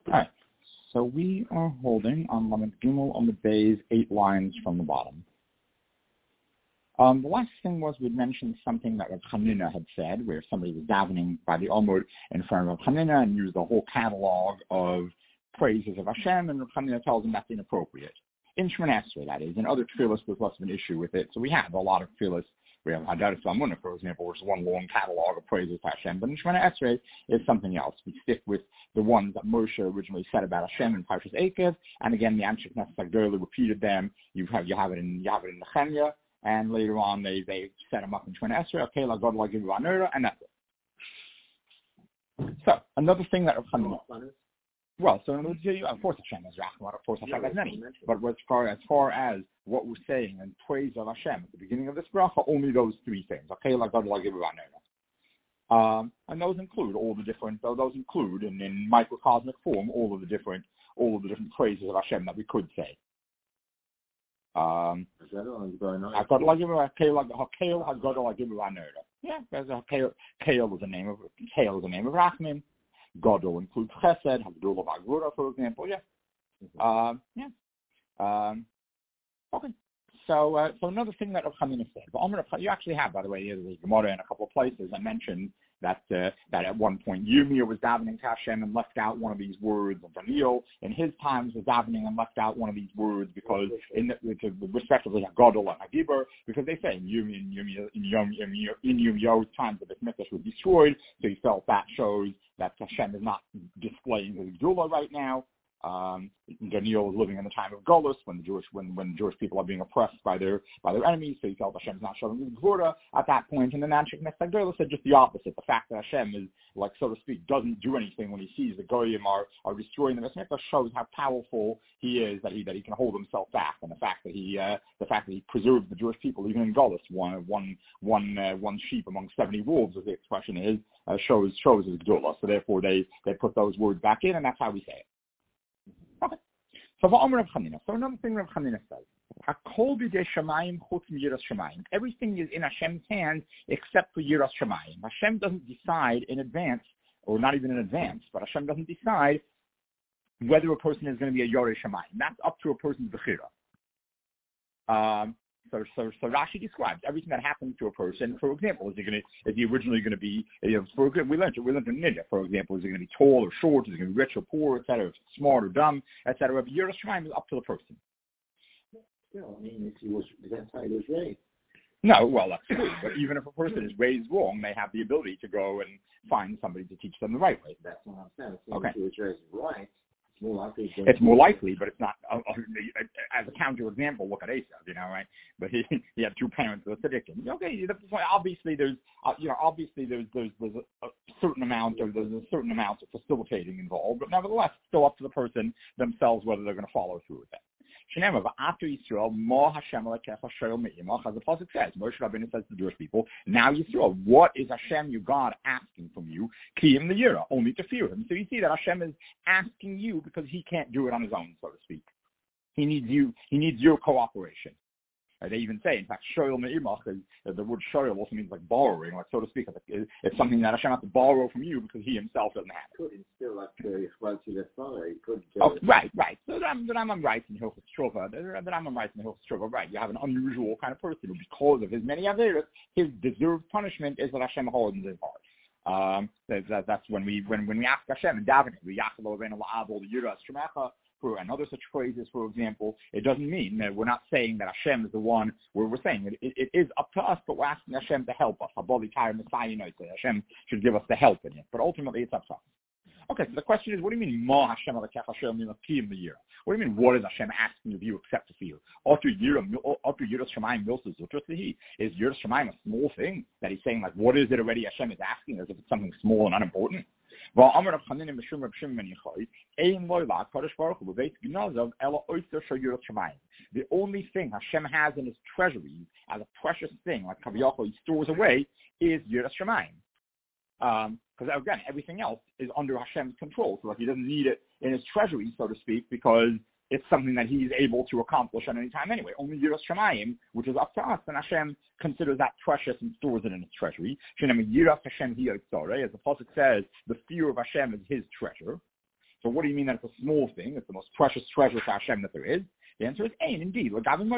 All right. So we are holding on Lamed Gimel on the base 8 lines from the bottom. The last thing was we mentioned something that Rav Chanina had said, where somebody was davening by the Omud in front of Rav Chanina and used the whole catalog of praises of Hashem, and Rav Chanina tells him that's inappropriate. In Shemoneh Esrei, that is. In other tefillos, there's less of an issue with it. So we have a lot of tefillos. We have Hadaras V'Amunah, for example, which is one long catalog of praises to Hashem. But in Shemoneh Esrei, it's something else. We stick with the ones that Moshe originally said about Hashem in Parshas Eikev, and again, the Anshe Knesset Agdola repeated them. You have it in Nehemiah, and later on they set them up in Shemoneh Esrei. Okay, la God la Givu Anura, and that's it. So another thing that Rav Chanina. Well, so of course Hashem is Rachman, of course Hashem has many. But as far as what we're saying and praise of Hashem at the beginning of this bracha, only those three things. Okay, la God la Givu Anura. And those include in microcosmic form all of the different praises of Hashem that we could say. Yeah, there's a Hakel is a name of Rachman. Gadol includes Chesed, Havdul of Agura, for example. Yeah. Okay. So another thing that Rav Chanina said. You actually have, by the way, the Gemara in a couple of places. I mentioned that at one point Yirmiyah was davening to Hashem and left out one of these words. And Daniel in his times was davening and left out one of these words because respectively Gadol and Hagibur, because they say in Yirmiyah's times the Beit Mikdash was destroyed, so he felt that shows that Hashem is not displaying his Gdula right now. Daniel was living in the time of Golus when the Jewish people are being oppressed by their enemies, so he felt Hashem is not showing his Gvura at that point. And the Anshe Knesset Agdola said just the opposite. The fact that Hashem is, like, so to speak, doesn't do anything when he sees the Goyim are destroying the Beit Mikdash shows how powerful he is, that he can hold himself back, and the fact that he preserves the Jewish people even in Golus, one sheep among 70 wolves, as the expression is, shows his Gdula. So therefore they put those words back in, and that's how we say it. Okay. So another thing Rav Chanina says, Hakol b'dei Shamayim chutz miyiras Shamayim. Everything is in Hashem's hands except for Yiras Shamayim. Hashem doesn't decide in advance, or not even in advance, but Hashem doesn't decide whether a person is going to be a Yorei Shamayim. That's up to a person's bechira. So Rashi describes everything that happens to a person. For example, is he originally going to be? We learned in Nidya. For example, is he going to be tall or short? Is he going to be rich or poor, etc.? Smart or dumb, etc. But Yiras Shamayim is up to the person. Still, I mean, that's how he was raised. No, well, that's true. But even if a person is raised wrong, they have the ability to go and find somebody to teach them the right way. That's what I'm saying. Okay. If he was raised right, it's more likely, but it's not. As a counter example, look at Esav, right? But he had two parents who were tzaddik. Okay, obviously there's a certain amount of facilitating involved, but nevertheless, it's still up to the person themselves whether they're going to follow through with that. After Yisrael, Mo Hashem Elokecha Shoel Me'imach, as the pasuk says, Moshe Rabbeinu says to the Jewish people, now Yisrael, what is Hashem, your God, asking from you? Kiyim the Yira, only to fear Him. So you see that Hashem is asking you because He can't do it on His own, so to speak. He needs you. He needs your cooperation. They even say, in fact, shoyel me'imach, the word shoyel also means like borrowing, like so to speak. It's something that Hashem has to borrow from you because He Himself doesn't have it. Could still like he could. Right. So the Rambam writes in Hilchos Shuvah, right? You have an unusual kind of person who, because of his many averos, his deserved punishment is that Hashem holds his heart. That's when we ask Hashem and davening, we yachalo ben la'avol yiras shemecha. And other such phrases, for example, it doesn't mean that we're not saying that Hashem is the one where we're saying it is up to us, but we're asking Hashem to help us. Hashem should give us the help in it, but ultimately it's up to us. Okay, so the question is, what do you mean, Ma Hashem Elokecha Shoel Me'imach the year? What do you mean, what is Hashem asking of you except to fear? After Yiras Shamayim Milsa Zutrasehi, is Yiras Shamayim a small thing that He's saying, like, what is it already Hashem is asking, as if it's something small and unimportant? The only thing Hashem has in His treasuries as a precious thing, like Kaviyachol He stores away, is Yiras Shamayim. Because again, everything else is under Hashem's control. So like He doesn't need it in His treasury, so to speak, because it's something that He's able to accomplish at any time anyway. Only Yiras Shamayim, which is up to us, and Hashem considers that precious and stores it in His treasury. Yiras Hashem hi yitzareh, as the pasuk says, the fear of Hashem is His treasure. So what do you mean that it's a small thing? It's the most precious treasure to Hashem that there is. The answer is Ein, indeed.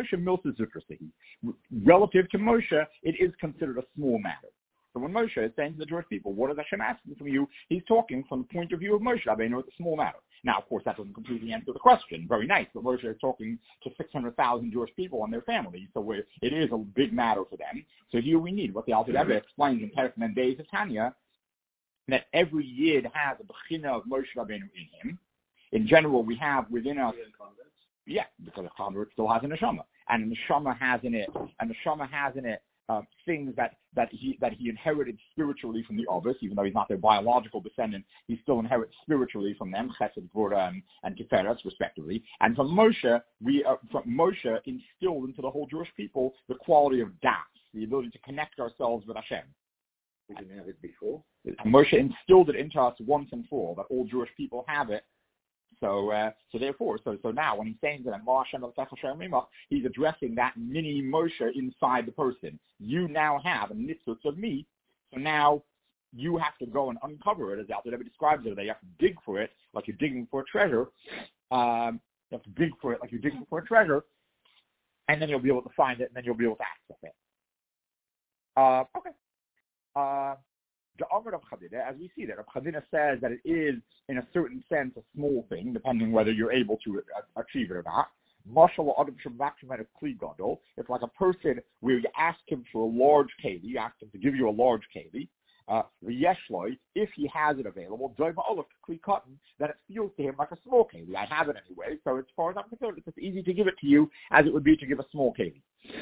Relative to Moshe, it is considered a small matter. So when Moshe is saying to the Jewish people, what is Hashem asking from you? He's talking from the point of view of Moshe Rabbeinu. It's a small matter. Now, of course, that doesn't completely answer the question. Very nice, but Moshe is talking to 600,000 Jewish people and their families, so it is a big matter for them. So here we need what the Alter Rebbe explains in Perek Mem Beis of Tanya, that every Yid has a bechina of Moshe Rabbeinu in him. In general, we have within us, because a convert still has a neshama, and a neshama has in it things that he inherited spiritually from the Avos, even though he's not their biological descendant, he still inherits spiritually from them, Chesed, Gvura, and Tiferes, respectively. And from Moshe instilled into the whole Jewish people the quality of das, the ability to connect ourselves with Hashem. We didn't have it before. Moshe instilled it into us once and for all, that all Jewish people have it. So now when he's saying that he's addressing that mini Moshe inside the person. You now have a nitzutz of me, so now you have to go and uncover it, as the Alter Rebbe describes it. You have to dig for it like you're digging for a treasure. You have to dig for it like you're digging for a treasure, and then you'll be able to find it, and then you'll be able to access it. Okay. As we see that, Rav Chadina says that it is, in a certain sense, a small thing, depending whether you're able to achieve it or not. It's like a person where you ask him for a large keli, you ask him to give you a large keli. If he has it available, then it feels to him like a small keli. I have it anyway, so as far as I'm concerned, it's as easy to give it to you as it would be to give a small keli.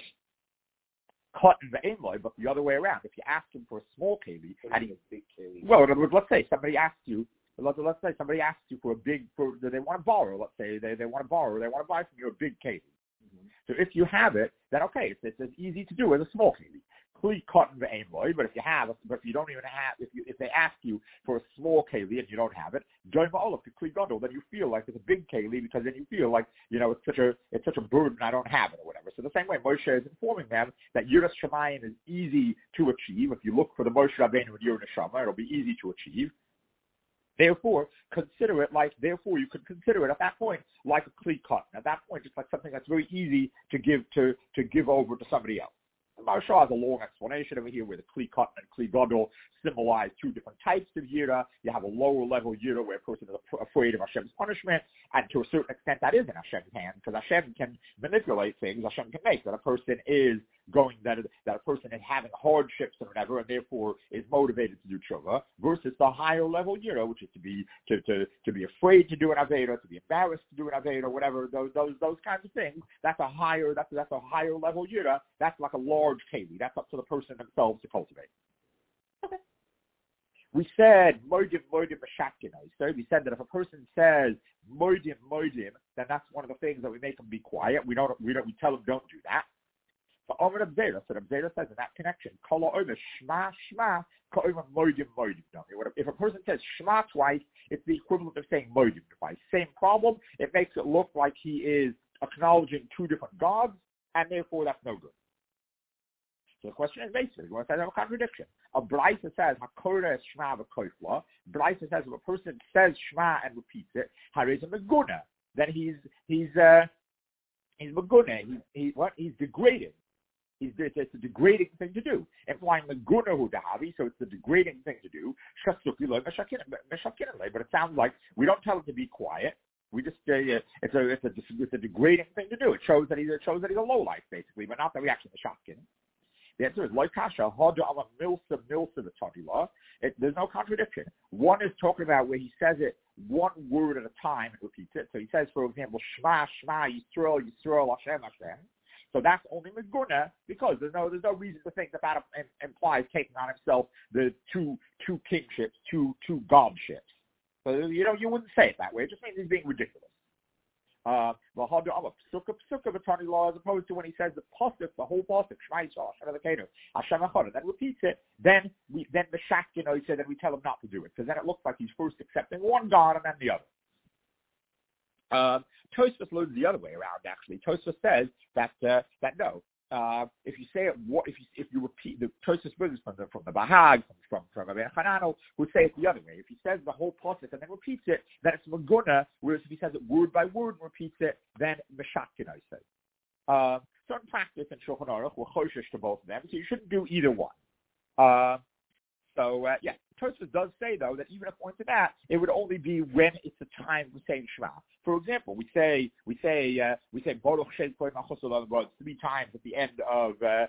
But the other way around, if you ask him for a small keli, and big keli. Well, in other words, let's say somebody asks you for a big, they want to borrow. Let's say they want to borrow, they want to buy from you a big keli. Mm-hmm. So if you have it, then okay, it's as easy to do as a small keli. But if you don't even have, if they ask you for a small keli and you don't have it, then you feel like it's a big keli, because then you feel like, it's such a burden, I don't have it or whatever. So the same way Moshe is informing them that Yiras Shamayim is easy to achieve. If you look for the Moshe Rabbeinu with Yiras Shamayim, it'll be easy to achieve. Therefore, you could consider it at that point like a kli cotton. At that point, it's like something that's very easy to give over to somebody else. Maharsha has a long explanation over here where the Kli Cotton and Kli Gadol symbolize two different types of Yira. You have a lower level Yira where a person is afraid of Hashem's punishment, and to a certain extent that is in Hashem's hand, because Hashem can manipulate things. Hashem can make that a person is having hardships or whatever, and therefore is motivated to do tshuva, versus the higher level Yira, which is to be afraid to do an avera, to be embarrassed to do an avera, whatever those kinds of things. That's a higher level Yira. That's like a large keli. That's up to the person themselves to cultivate. Okay. We said modim b'shakkinai. So we said that if a person says modim, then that's one of the things that we make them be quiet. We tell them don't do that. So Omer Abzera says in that connection, Kol ha'omer shma shma ka'omer modim. If a person says shma twice, it's the equivalent of saying modim twice. Same problem. It makes it look like he is acknowledging two different gods, and therefore that's no good. So the question is basically, we want to say there's a contradiction. A Braisa says, Hakora is Shema v'koifla. Braisa says, if a person says Shema and repeats it, Harez a Meguna. Then he's Meguna. He's degrading. It's a degrading thing to do. Implying Meguna hudahavi, so it's the degrading thing to do. But it sounds like we don't tell him to be quiet. We just it's a degrading thing to do. It shows that he's a lowlife, basically, but not the reaction to Shotkin. The answer is loikasha hada ala milsa v'tadila. There's no contradiction. One is talking about where he says it one word at a time and repeats it. So he says, for example, Shema Shema Yisrael Hashem Hashem. So that's only Meguna, because there's no reason to think that implies taking on himself the two kingships, two godships. So you wouldn't say it that way. It just means he's being ridiculous. As opposed to when he says the whole pasuk, Hashem Echad, that repeats it, then the Shak, he said that we tell him not to do it, because then it looks like he's first accepting one God and then the other. Tosfos loads the other way around, actually. Tosfos says that no. if you say it, if you repeat the Tosfos business from the Bahag, from Rabbi Hanano, who say it the other way. If he says the whole pasuk and then repeats it, then it's Maguna. Whereas if he says it word by word and repeats it, then Meshakin I say. Certain practice in Shulchan Aruch, we're choshesh to both of them, so you shouldn't do either one. Tosfos does say though that even according to that, it would only be when it's the time we're saying Shema. For example, we say Baruch Shem Kohen Machos Olam V'Od 3 times at the end of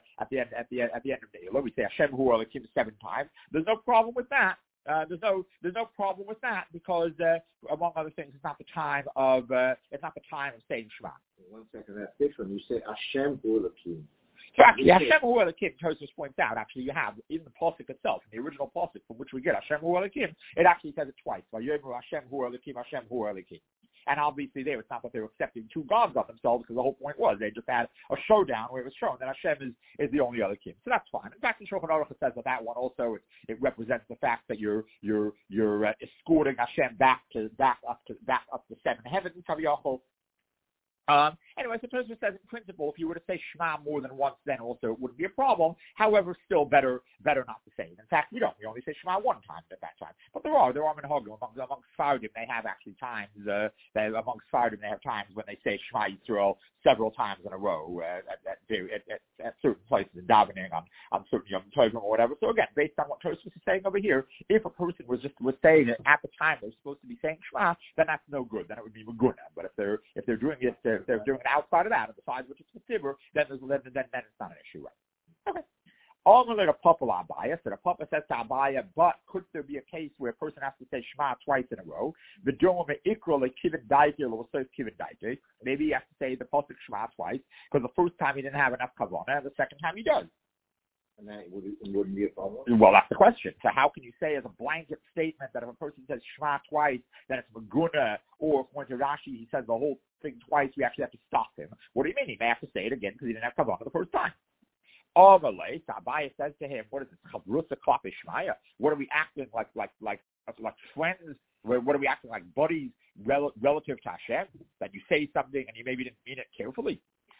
Ne'ilah. We say Hashem Hu Elokim 7 times. There's no problem with that. There's no problem with that because among other things, it's not the time of saying Shema. 1 second, that's different. You say Hashem Hu Elokim. So actually, Hashem Hu Elokim, Tosfos points out, actually you have, in the pasuk itself, in the original pasuk from which we get Hashem Hu Elokim, it actually says it twice. Hashem Hu Elokim, Hashem Hu Elokim. And obviously there, it's not that they were accepting 2 gods of themselves, because the whole point was they just had a showdown where it was shown that Hashem is the only other king. So that's fine. In fact, in Shulchan Aruch it says that one also, it represents the fact that you're escorting Hashem back up to 7 heavens, Kaviyachol. Anyway, so Tosfos says in principle, if you were to say Shema more than once, then also it wouldn't be a problem. However, still better not to say it. In fact, we only say Shema 1 time at that time. But there are minhagim among Sfardim. They have actually times. Among Sfardim, they have times when they say Shema Yisrael several times in a row at certain places in davening on certain Yom Tovim or whatever. So again, based on what Tosfos is saying over here, if a person was saying it at the time they're supposed to be saying Shema, then that's no good. Then it would be Maguna. But if they're doing it, if they're doing it outside of that, and besides which it's Mitzvah, then it's not an issue, right? Okay. Only a Papa Abaya, so the Papa says to Abaya, but could there be a case where a person has to say Shema twice in a row? The Dome Ikra like Kivin Daite, or says Kivin Daite. Maybe he has to say the Pasuk Shema twice, because the first time he didn't have enough Kavanah, and the second time he does. And that wouldn't be a problem? Well, that's the question. So how can you say as a blanket statement that if a person says Shema twice, then it's Maguna, or according to Rashi, he says the whole thing twice, we actually have to stop him? What do you mean? He may have to say it again because he didn't have Kavanah the first time. Amalei, Abaya says to him, what is this? Chavrusa Klape Shmaya? What are we acting like friends? What are we acting like buddies relative to Hashem? That you say something and you maybe didn't mean it carefully?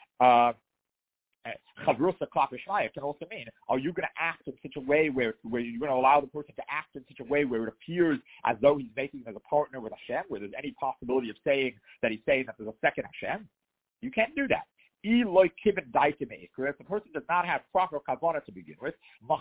Chavrusa Klape Shmaya can also mean, are you going to act in such a way where you're going to allow the person to act in such a way where it appears as though he's making as a partner with Hashem, where there's any possibility of saying that he's saying that there's a second Hashem? You can't do that. If the person does not have proper kavanah to begin with,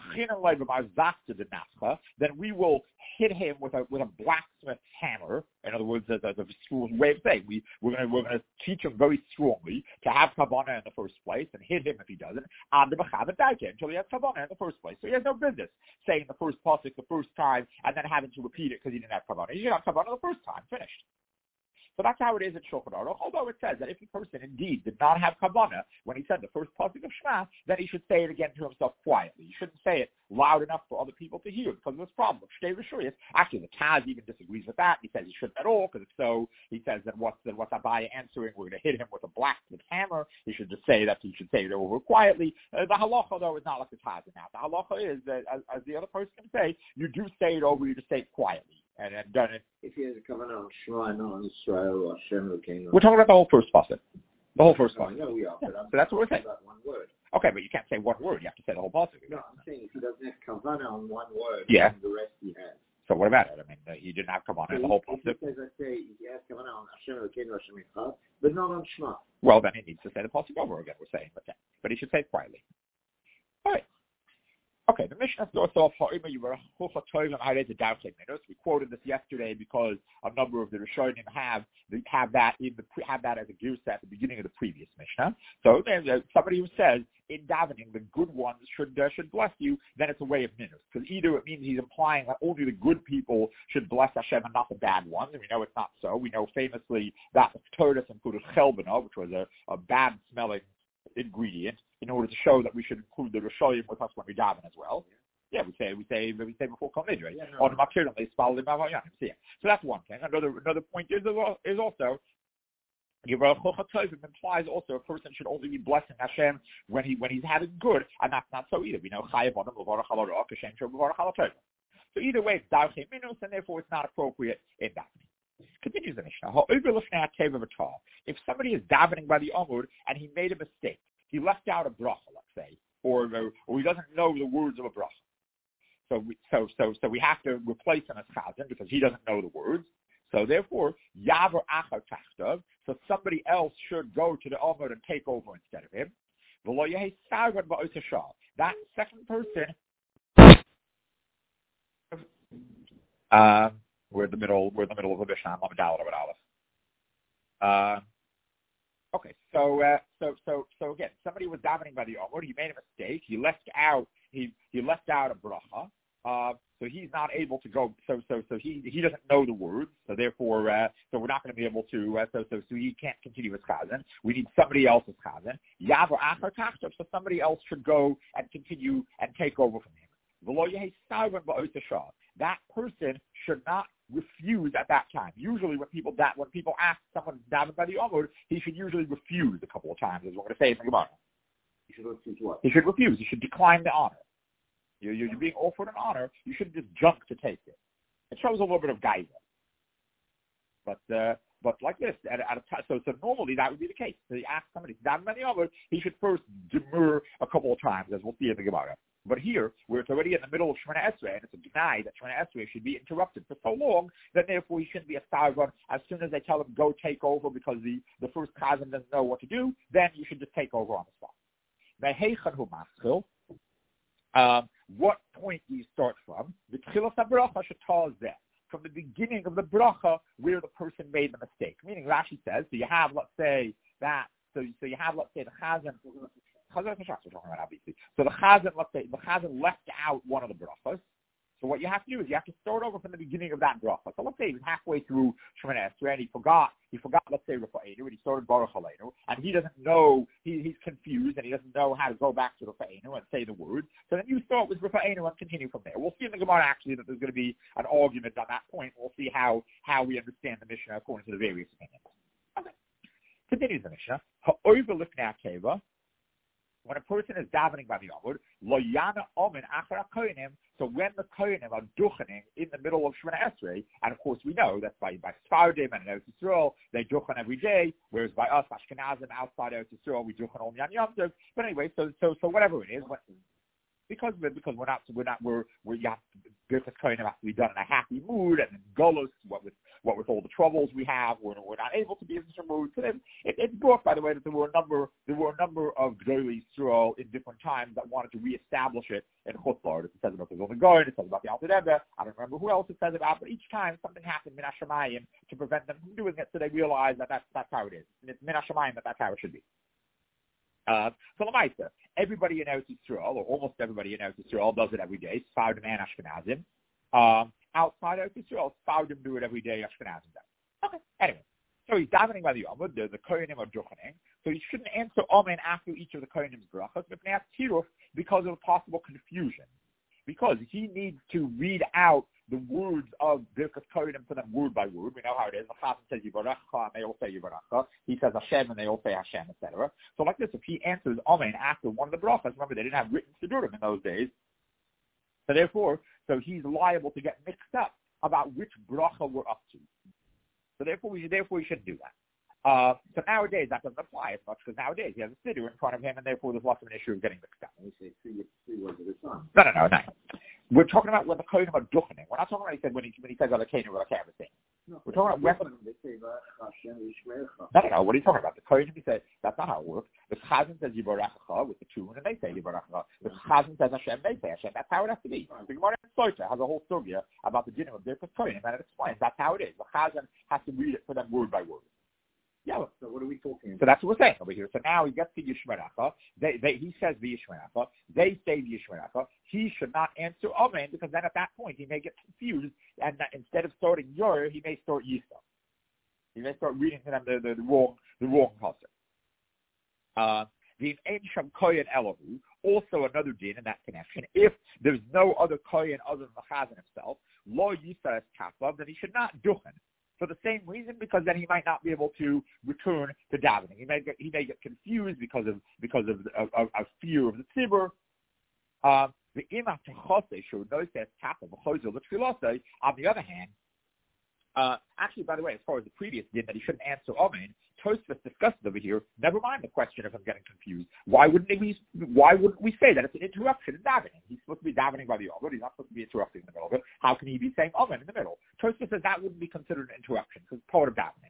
then we will hit him with a blacksmith's hammer. In other words, as a way of saying, we're going to teach him very strongly to have kavanah in the first place and hit him if he doesn't until he has kavanah in the first place. So he has no business saying the first pasuk the first time and then having to repeat it because he didn't have kavanah. He should have kavanah the first time. Finished. So that's how it is at Shulchan Aruch, although it says that if a person indeed did not have kavanah when he said the first pasuk of Shema, then he should say it again to himself quietly. You shouldn't say it loud enough for other people to hear because of this problem. Actually, the Taz even disagrees with that. He says he shouldn't at all because if so, he says that what's Abaya answering? We're going to hit him with a blacksmith hammer. He should just say that he should say it over quietly. The halacha, though, is not like the Taz now. The halacha is that, as the other person can say, you do say it over, you just say it quietly. And done it. If he has a kavanah on Shema and not on Israel or Hashem who came. We're talking about the whole first pasuk. The whole first pasuk. No, we are. Yeah. So that's what we're saying. One word. Okay, but you can't say one word. You have to say the whole pasuk. No, I'm saying if he doesn't have kavanah on one word, yeah, then the rest he has. So what about it? I mean, he didn't have kavanah in the whole pasuk. If he says, I say, he has kavanah on Hashem who came, Hashem Echad, but not on Shema. Well, then he needs to say the pasuk over again. We're saying, but he should say it quietly. All right. Okay, the Mishnah starts off, we quoted this yesterday because a number of the Rishonim have that as a girsa at the beginning of the previous Mishnah. So there's somebody who says, in davening, the good ones should bless you, then it's a way of minus. Because either it means he's implying that only the good people should bless Hashem and not the bad ones, and we know it's not so. We know famously that Torah included chelbana, which was a bad-smelling ingredient, in order to show that we should include the Rishonim with us when we daven as well. Yeah, we say before Kol Nidre. So that's one thing. Another point is also implies also a person should only be blessing Hashem when he's having good, and that's not so either. We know Chayav Adam L'Varach Al Hara Kashem Shel L'Varach Al Torah. So either way, it's Darchei Minus, and therefore it's not appropriate in davening. Continues the Mishnah. If somebody is davening by the Amud and he made a mistake, he left out a bracha, let's say, or he doesn't know the words of a bracha. So we have to replace him as chazan because he doesn't know the words. So therefore, yaver achar tachtav. So somebody else should go to the Amud and take over instead of him. That second person, we're in the middle of the Mishnah. Okay, so again, somebody was davening by the Amud. He made a mistake. He left out a bracha. So he's not able to go. So he doesn't know the words. So therefore, so we're not going to be able to. So he can't continue his chazan. We need somebody else's chazan. Yavar achar tachtav. So somebody else should go and continue and take over from him. That person should not refuse at that time. Usually, when people ask someone daven by the Amud, he should usually refuse a couple of times, as we're going to say in the Gemara. He should refuse what? He should refuse. He should decline the honor. You're being offered an honor. You shouldn't just jump to take it. It shows a little bit of geyser. But like this, so normally that would be the case. So you ask somebody to daven by the Amud, he should first demur a couple of times, as we'll see in the Gemara. But here, where it's already in the middle of Shemona Esrei, and it's a deny that Shemona Esrei should be interrupted for so long, that therefore he shouldn't be a sargon. As soon as they tell him, go take over because the first chazan doesn't know what to do, then you should just take over on the spot. What point do you start from? From the beginning of the bracha where the person made the mistake. Meaning Rashi says, so you have, let's say, the chazan. We're talking about, obviously. So the chazan, let's say, the chazan left out one of the brachas. So what you have to do is you have to start over from the beginning of that bracha. So let's say he was halfway through Shemona Esrei and he forgot, let's say, Rafa'enu, and he started Baruch Aleinu, and he doesn't know, he's confused, and he doesn't know how to go back to Rafa'enu and say the words. So then you start with Rafa'enu and continue from there. We'll see in the Gemara, actually, that there's going to be an argument on that point. We'll see how we understand the Mishnah according to the various opinions. Okay. Continues the Mishnah. Ha'oiva lifnei akeva. When a person is davening by the Amud, lo yana omen achar kohenim. So when the kohenim are duchening in the middle of Shemona Esrei, and of course we know that by Sfardim and Eretz Yisrael they duchen every day, whereas by us Ashkenazim outside Eretz Yisrael we duchen only on Yom Tov. But anyway, so whatever it is, because we're not Birkas Kohenim has to be done in a happy mood, and in Golos, what with all the troubles we have, we're not able to be in such a mood. So then it's brought, by the way, that there were a number of Gedolei Yisrael in different times that wanted to reestablish it in Chutz La'aretz. It says about the Vilna Gaon, it says about the Alter Rebbe. I don't remember who else it says about, but each time something happened Min HaShamayim to prevent them from doing it, so they realized that that's how it is. And it's Min HaShamayim that's how it should be. So Lamaisa, everybody in Eretz Yisrael, or almost everybody in Eretz Yisrael, does it every day. Sfardim and Ashkenazim. Outside Eretz Yisrael, Sfardim do it every day. Ashkenazim does. Okay. Anyway, so he's davening by the Amud. The Kohenim are duchening. So he shouldn't answer Amen after each of the Kohenim's brachas because of possible confusion. Because he needs to read out the words of Birkas Kohenim for them word by word. We know how it is. The Chazan says Yivarecha, and they all say Yivarecha. He says Hashem, and they all say Hashem, etc. So like this, if he answers Amen after one of the brachas, remember they didn't have written Sidurim in those days. So therefore, he's liable to get mixed up about which bracha we're up to. So therefore, we shouldn't do that. So nowadays that doesn't apply as much because nowadays he has a siddur in front of him, and therefore there's lots of an issue of getting mixed up. We say three words at a time. No. We're talking about when the Kohenim are duchening. We're not talking about when he says other Kohenim or everything. No, we're talking about when they say Hashem Yishmerecha. No. What are you talking about? The Kohenim, he said that's not how it works. The Chazan says Yivarecha with the tune, and they say Yivarecha. The Chazan says Hashem, they say Hashem. That's how it has to be. The Gemara in Soita has a whole sugya about the dinner of Birkas Kohenim, and it explains that's how it is. The Chazan has to read it for them word by word. Yeah. So what are we talking about? So that's what we're saying over here. So now he gets to Yishmerecha. He says the Yishmerecha. They say the Yishmerecha. He should not answer Amen because then at that point he may get confused, and instead of starting Yor, he may start Yisa. He may start reading to them the wrong pasuk. The Einsham Kohen Elahu, also another din in that connection. If there's no other Kohen other than the Chazan himself, Lo Yisa es Kafav, then he should not duchen. For the same reason, because then he might not be able to return to davening. He may get confused because of fear of the tzibur. On the other hand, actually, by the way, as far as the previous din that he shouldn't answer Amen, Tosfos discusses over here, never mind the question of him getting confused. Why wouldn't we say that it's an interruption in davening? He's supposed to be davening by the Amud. He's not supposed to be interrupting in the middle of it. How can he be saying Amen in the middle? Tosfos says that wouldn't be considered an interruption because it's part of davening.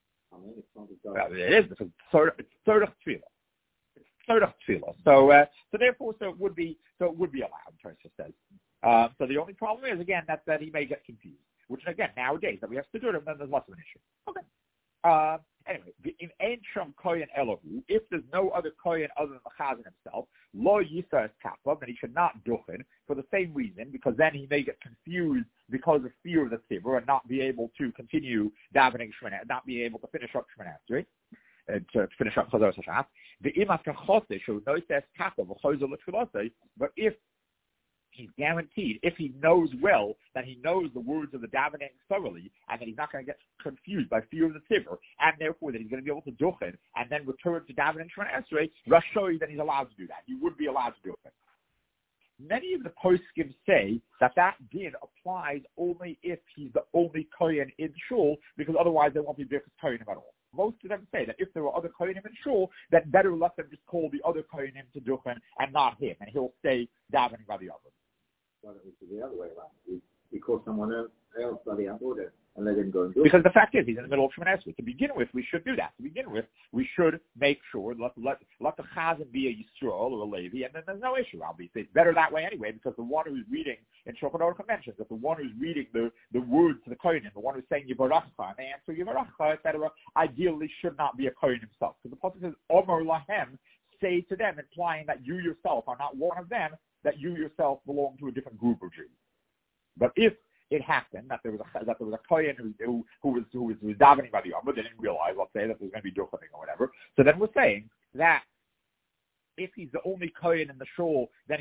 Well, it is because it's tzorech tefillah. It's tzorech tefillah. So therefore, it would be allowed. Tosfos says. So the only problem is again that he may get confused. Which again nowadays that we have to do it, then there's less of an issue. Okay. Anyway, in Einsham Kohen Elohu, if there's no other Kohen other than the Chazan himself, Lo Yisa is Kappa, then he should not duchen for the same reason, because then he may get confused because of fear of the Tzibur and not be able to continue davening Shemana, not be able to finish up Shemana Esrei, to finish up Chazar Sashat. The Imas Kachoseh, who knows that's Kappa, but if he's guaranteed, if he knows well, that he knows the words of the davening thoroughly, and that he's not going to get confused by fear of the tzibur, and therefore that he's going to be able to duchen and then return to davening Shemana Esrei, Rashoy, then he's allowed to do that. He would be allowed to do it. Many of the poskim say that din applies only if he's the only kohen in shul, because otherwise there won't be birkas kohenim at all. Most of them say that if there were other kohenim in shul, that better let them just call the other kohenim to duchen and not him, and he'll stay davening by the other. Why don't we do the other way around? We call someone else by the Amud and let him go and do it. Because the fact is, he's in the middle of Shemana Esrei. To begin with, we should do that. To begin with, we should make sure, let the Chazan be a Yisrael or a Levi, and then there's no issue, obviously. It's better that way anyway, because the one who's reading, in Shulchan Aruch mentions that the one who's reading the words to the Kohenim, the one who's saying Yivarachcha, and they answer Yivarachcha, etc., ideally should not be a Kohen himself. Because the Pasuk says, Omer Lahem, say to them, implying that you yourself are not one of them, that you yourself belong to a different group of Jews. But if it happened that there was a kohen who was davening by the Amud, they didn't realize, let's say, that there's going to be duchening or whatever. So then we're saying that if he's the only kohen in the shul, then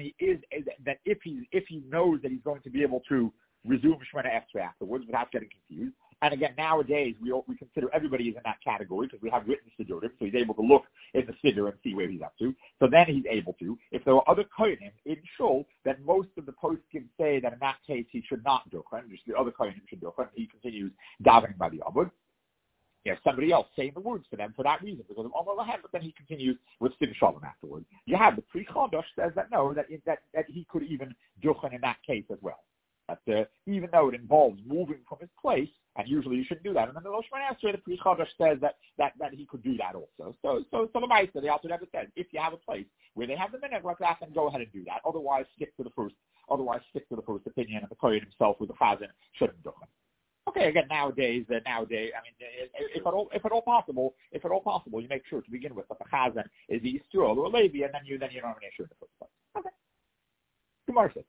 if he knows that he's going to be able to resume Shemana Esrei afterwards without getting confused. And again, nowadays we consider everybody is in that category because we have written Siddurim, so he's able to look in the Siddur and see where he's up to. So then he's able to. If there were other kohenim in shul, then most of the poskim say that in that case he should not duchen, just the other kohenim should duchen. He continues davening by the Amud. Somebody else saying the words to them for that reason, because of Omer Lahem, but then he continues with Sim Shalom afterwards. You have the Pri Chodosh says that no, that he could even duchen in that case as well. That even though it involves moving from his place, and usually you shouldn't do that. And then the Shemana Esrei, the Pri Chodosh says that he could do that also. So the Ma'aser, the Alter Rebbe says, if you have a place where they have the minhag like that, then go ahead and do that. Otherwise, stick to the first opinion, and the Kohen himself with the Chazan shouldn't do it. Okay, again, nowadays, I mean, if at all possible, you make sure to begin with that the Chazan is the Yisrael or a Levi, and then you don't have an issue in the first place. Okay. Gemara says,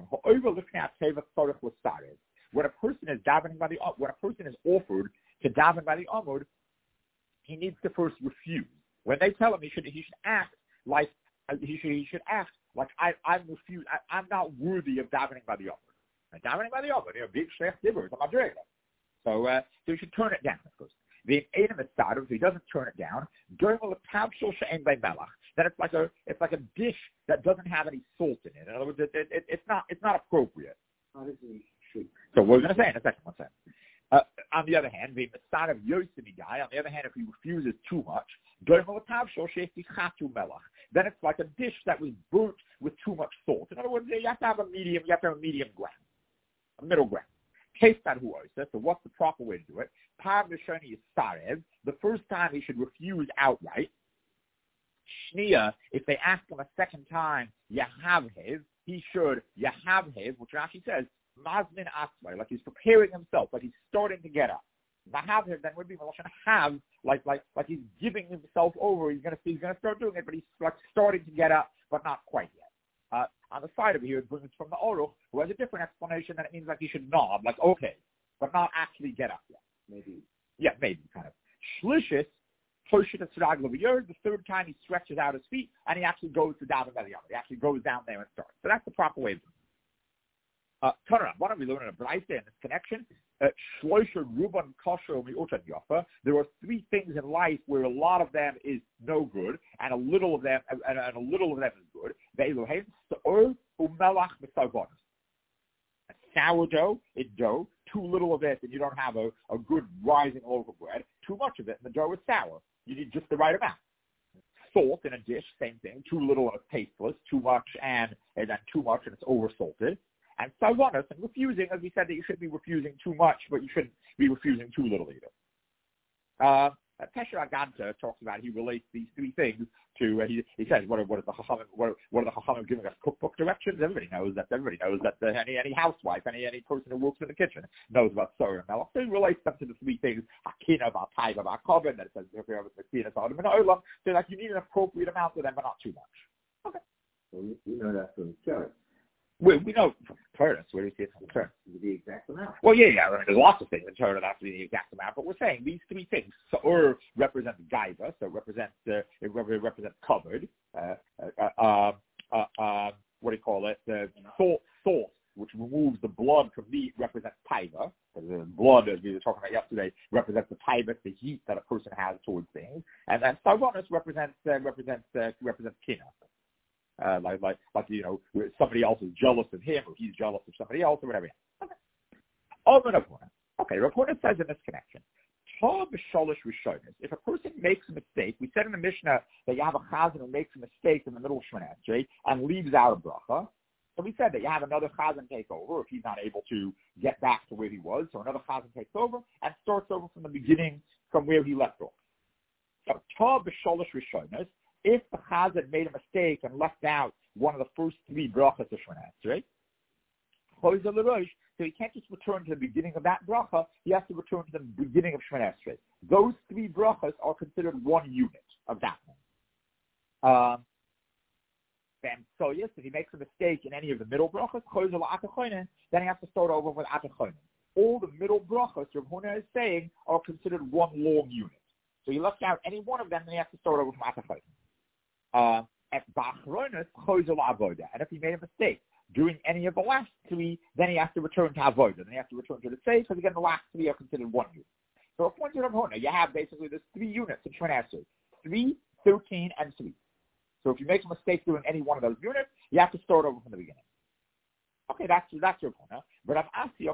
when a person is davening by when a person is offered to daven by the Amud, he needs to first refuse. When they tell him he should act like he should act like I'm refused. I'm not worthy of davening by the Amud. Davening by the Amud, big shleich dibur, it's a madrega. So he should turn it down, of course. The Einim Etzadav, if he doesn't turn it down, then it's like a dish that doesn't have any salt in it. In other words, it's not appropriate. How does he shoot? So we're going to say in a second. One second. On the other hand, the Masad of Yosemi guy. On the other hand, if he refuses too much, then it's like a dish that was burnt with too much salt. In other words, you have to have a medium ground, a middle ground. So what's the proper way to do it? The first time he should refuse outright. Shnia, if they ask him a second time, Yahavhev, he should Yahavhev, which Rashi says, Mazmin Atzmai, like he's preparing himself, like he's starting to get up. Yahavhev then would be Maloshan have, like he's giving himself over. He's gonna start doing it, but he's like starting to get up, but not quite yet. On the side of here, it brings from the Aruch, who has a different explanation that it means like he should nod, like okay, but not actually get up yet. Maybe kind of. Shlishis, the third time he stretches out his feet and he actually goes to daven by the Amud. He actually goes down there and starts. So that's the proper way of doing it. Turn around. What are we learning in a Braisa in this connection? There are three things in life where a lot of them is no good and a little of them is good. Sourdough is dough. Too little of it, and you don't have a good rising loaf of bread. too much of it and the dough is sour. You need just the right amount. Salt in a dish, same thing. Too little and it's tasteless. Too much and then too much and it's oversalted. And salvanas, and refusing, as we said, that you shouldn't be refusing too much, but you shouldn't be refusing too little either. Pesher Aganta talks about, he relates these three things to, he says, what are the Chachamim giving us cookbook directions? Everybody knows that any housewife, any person who works in the kitchen knows about Sorah and Melech. So he relates them to the three things, Hakina, about Taiva, about Kovin, that it says, if you have a Mekina, Sodom, and Olam, so that you need an appropriate amount of them, but not too much. Okay. Well, you know that from Torah. We know from Torah. Where do we see it from Torah? The exact amount. Well, yeah. I mean, there's lots of things in Torah that have to be the exact amount, but we're saying these three things. So represents gaiva, so it represents covered. What do you call it? Salt, which removes the blood from meat, represents taiva. The blood, as we were talking about yesterday, represents the taiva, the heat that a person has towards things, and then salvanas represents kina. Like somebody else is jealous of him, or he's jealous of somebody else, or whatever. Okay, Rav Huna says in this connection, if a person makes a mistake, we said in the Mishnah that you have a chazan who makes a mistake in the middle of Shemini Esrei and leaves out a bracha. So we said that you have another chazan take over if he's not able to get back to where he was. So another chazan takes over and starts over from the beginning, from where he left off. So ta b'sholosh rishonos. If the chazan made a mistake and left out one of the first three brachas of Shemini Esrei, so he can't just return to the beginning of that bracha, he has to return to the beginning of Shemini Esrei. Those three brachas are considered one unit of that one. So yes, if he makes a mistake in any of the middle brachas, then he has to start over with atachonin. All the middle brachas, Rav Huna is saying, are considered one long unit. So he left out any one of them, then he has to start over from atachonin. And if he made a mistake doing any of the last three, then he has to return to avodah. Then he has to return to the seif, because again, the last three are considered one unit. So according to Rav Huna, you have basically there's three units in Shemini Esrei: 3, 13, and 3. So if you make a mistake doing any one of those units, you have to start over from the beginning. Okay, that's Rav Huna. But Rav Asi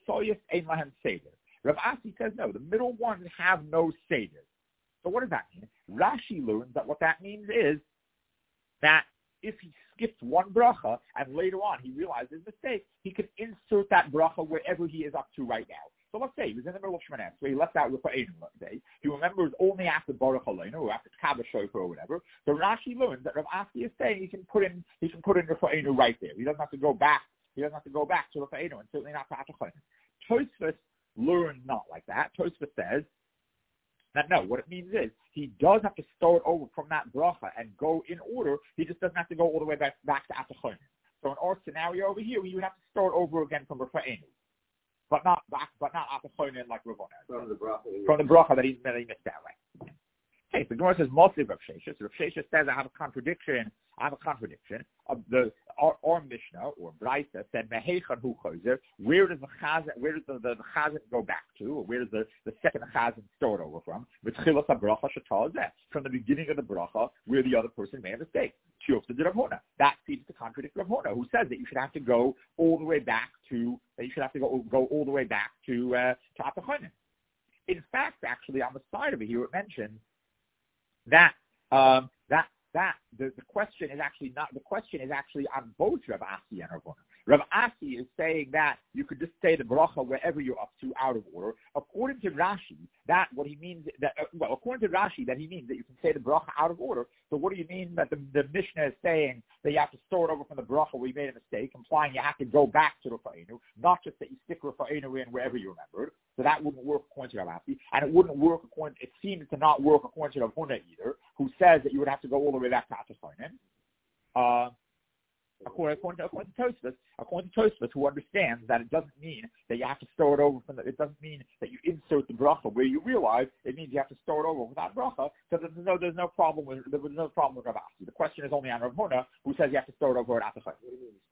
Rav Asi says no, the middle ones have no seder. So what does that mean? Rashi learns that what that means is that if he skipped one bracha and later on he realized his mistake, he could insert that bracha wherever he is up to right now. So let's say he was in the middle of Shemini Esrei, he left out Rafa'inu, let's say. He remembers only after Baruch Aleinu or after Kabbalah Shofar or whatever. So Rashi learns that Rav Asi is saying he can put in Rafa'inu right there. He doesn't have to go back. He doesn't have to go back to Rafa'inu, and certainly not to Atachonin. Tosfos learns not like that. Tosfos says that no, what it means is he does have to start over from that bracha and go in order. He just doesn't have to go all the way back to Atachonin. So in our scenario over here, we would have to start over again from Rafa'inu, but not Atachonin like Rav Huna. From the bracha that he missed out. Right? Okay, so the Gemara says mostly Rav Sheshes. Rav Sheshes says I have a contradiction of our Mishnah or Braisa said Mehechan Hu Chozer. Where does the Chazan go back to, or where does the second Chazan start over from? V'tchilas habracha shetah zeh, from the beginning of the bracha where the other person made a mistake. Tiyofta de Rav Huna. That seems to contradict Rav Huna, who says that you should have to go all the way back to Atachonin. In fact, actually, on the side of it here, it mentions that the question is actually on both Rav Asi and Rav Huna. Rav Asi is saying that you could just say the bracha wherever you're up to out of order. According to Rashi, that he means that he means that you can say the bracha out of order. So what do you mean that the Mishnah is saying that you have to start over from the bracha where you made a mistake, implying you have to go back to Rafa'inu, not just that you stick Rafa'inu in wherever you remembered. So that wouldn't work according to Rav Asi, and it seems to not work according to Rav Huna either, who says that you would have to go all the way back to Atachonin. According to Tosfos, who understands that it doesn't mean that you have to start over it doesn't mean that you insert the bracha where you realize, it means you have to start over without bracha. So there's no problem with Rav Asi. The question is only on Rav Huna, who says you have to start over at Atachonin.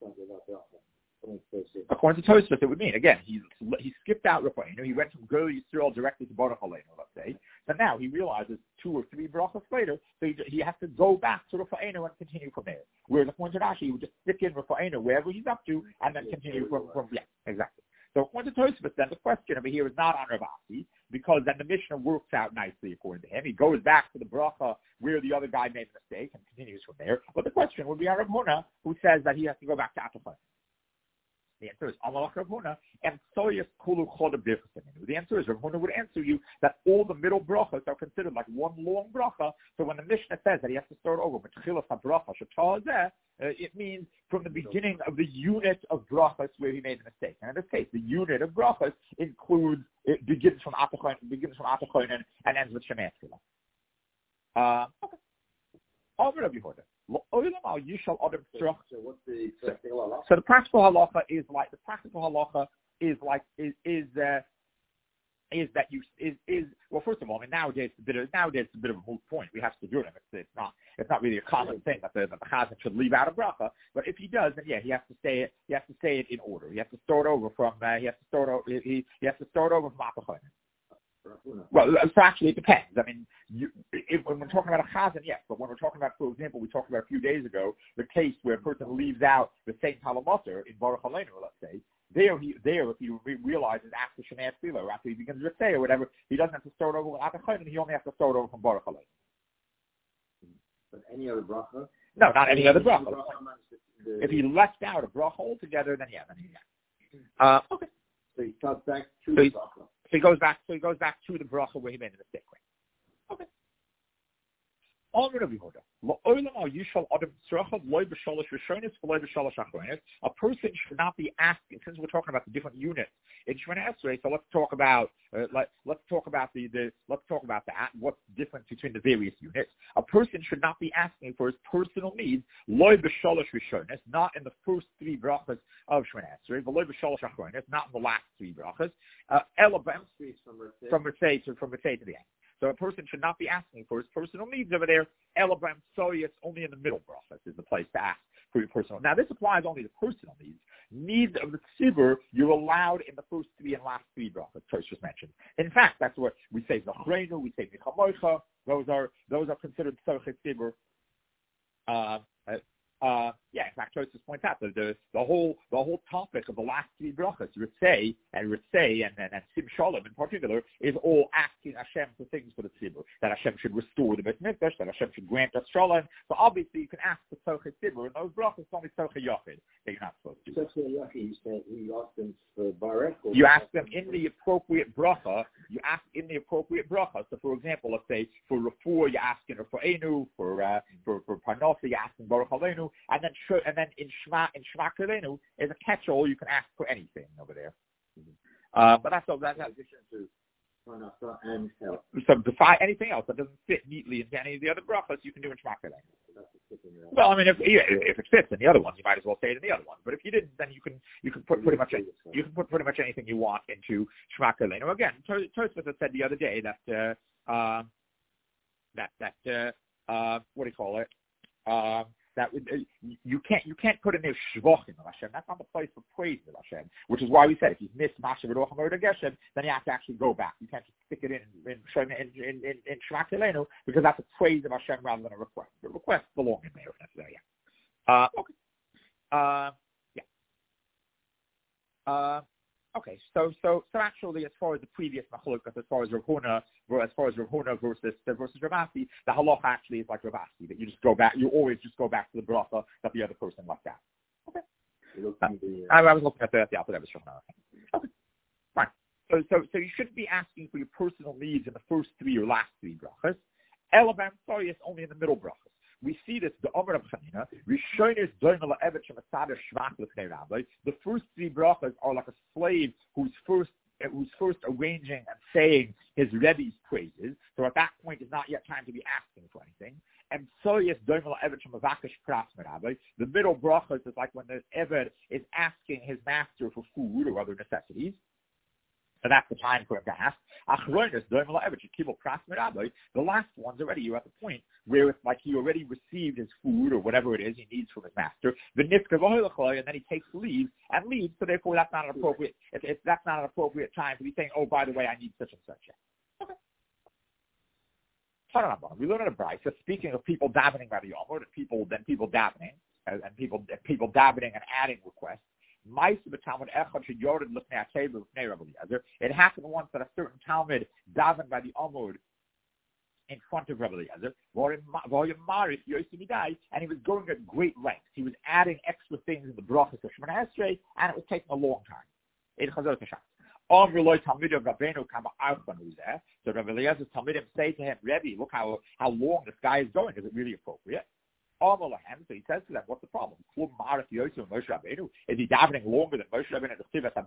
According to Tosfos, it would mean, again, he skipped out Rafa'inu. He went from Gol Yisrael directly to Baruch Aleinu, let's say. But now he realizes 2 or 3 brachas later, so he has to go back to Rafa'inu and continue from there. Whereas according to Rashi, he would just stick in Rafa'inu wherever he's up to and then continue from exactly. So according to Tosfos, then the question over here is not on Rav Asi. because then the Mishnah works out nicely according to him. He goes back to the bracha where the other guy made a mistake and continues from there. But the question would be Rav Huna, who says that he has to go back to Atachon. The answer is Amalach Rav Huna and Soyas Kulu Chodev Birchasenu. The answer is Rav Huna would answer you that all the middle brachas are considered like one long bracha. So when the Mishnah says that he has to start over with Chilas HaBracha Shetah, it means from the beginning of the unit of brachas where he made the mistake. And in this case, the unit of brachas includes, it begins from Atachon and ends with Shemei Tefillah. Okay. Over Rabbi Yehuda. So what's the practical halacha? So the practical halacha is well, first of all, I mean, nowadays it's a bit of a moot point. We have to do it. It's not really a common thing that the chazan should leave out a bracha. But if he does, then yeah, he has to say it in order. He has to start over from Atachon. Well, so actually, it depends. I mean, when we're talking about a chazan, yes, but when we're talking about, for example, we talked about a few days ago the case where a person leaves out the same Talamater in Baruch Aleinu, let's say. There, if he realizes after Shemei Tefillah or after he begins to say or whatever, he doesn't have to start over with Atachon, and he only has to start over from Baruch Aleinu. But any other bracha? No, not any other bracha. If he left out a bracha altogether, then yeah. Okay. So he starts back to the bracha. So he goes back to the bracha where he made the mistake. Okay. A person should not be asking, since we're talking about the different units in Shemona Esrei, so let's talk about that. What's the difference between the various units? A person should not be asking for his personal needs, not in the first three brachas of Shemona Esrei, not in the last three brachas, from Ritzei to the end. So a person should not be asking for his personal needs over there. Elabram Soyas, only in the middle process is the place to ask for your personal. Now this applies only to personal needs. Needs of the tzibur, you're allowed in the first three and last three brachas, Tosh just mentioned. In fact, that's what we say Zachrenu, we say Michamoicha. Those are considered tzorchei tzibur. In fact, Tosfos points out that the whole topic of the last three brachas, Ritzei and Sim Shalom in particular, is all asking Hashem for things for the tzibur, that Hashem should restore the Beit Mikdash, that Hashem should grant us Shalom. So obviously you can ask for tzorchei tzibur, and those brachas only tzorchei yachid that you're not supposed to. Tzorchei yachid, you ask them for barek. You ask them in the appropriate bracha. You ask in the appropriate bracha. So, for example, let's say for refuah, you're asking for Enu, for Parnasa, you're asking Baruch Aleinu, and then in Shema Kelenu is a catch-all. You can ask for anything over there. But that's all. That's addition to Parnasa and help. So defy anything else that doesn't fit neatly into any of the other brachas, you can do in Shema Kelenu. Well, I mean, if it fits in the other ones, you might as well say it in the other one. But if you didn't, then you can put pretty much anything you want into Shema Kelenu. Again, Tosfos said the other day that what do you call it? That you can't put in there shvochim of Hashem. That's not the place for praise of Hashem. Which is why we said if you miss Masha V'Rocham Geshem, then you have to actually go back. You can't just stick it in Shema Kelenu because that's a praise of Hashem rather than a request. The requests belong in there if necessary. Okay. Okay, so actually, as far as the previous machlokas, as far as Rav Huna versus Rav Asi, the halacha actually is like Rav Asi, that you just go back. You always just go back to the bracha that the other person left out. Okay. I was looking at the Alpha Davis. Okay, fine. So you shouldn't be asking for your personal needs in the first three or last three brachas. Elabam Soyas only in the middle brachas. We see this, the Omer of Chanina, the first three brachas are like a slave who's first arranging and saying his Rebbe's praises. So at that point, it's not yet time to be asking for anything. And so yes, the middle brachas is like when the Eved is asking his master for food or other necessities. So that's the time for him to ask. The last one's already, you're at the point where it's like he already received his food or whatever it is he needs from his master. And then he takes leave and leaves. So therefore, that's not an appropriate. That's not an appropriate time to be saying, "Oh, by the way, I need such and such." Okay. We learn in a brayso. So speaking of people davening by the Yom, and people davening and people davening and adding requests. It happened once that a certain Talmud davened by the Amud in front of Rabbi Eliezer, and he was going at great lengths. He was adding extra things in the brachas of Shemona Esrei, and it was taking a long time. So Rabbi Eliezer's Talmidim say to him, Rebbe, look how long this guy is going. Is it really appropriate? So he says to them, what's the problem? Is he davening longer than Moshe Rabbeinu?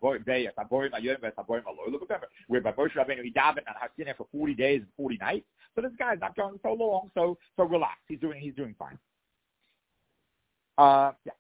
Where by Moshe Rabbeinu he davened and Hasinah for 40 days and 40 nights. So this guy's not going so long, so relax. He's doing fine. Yeah.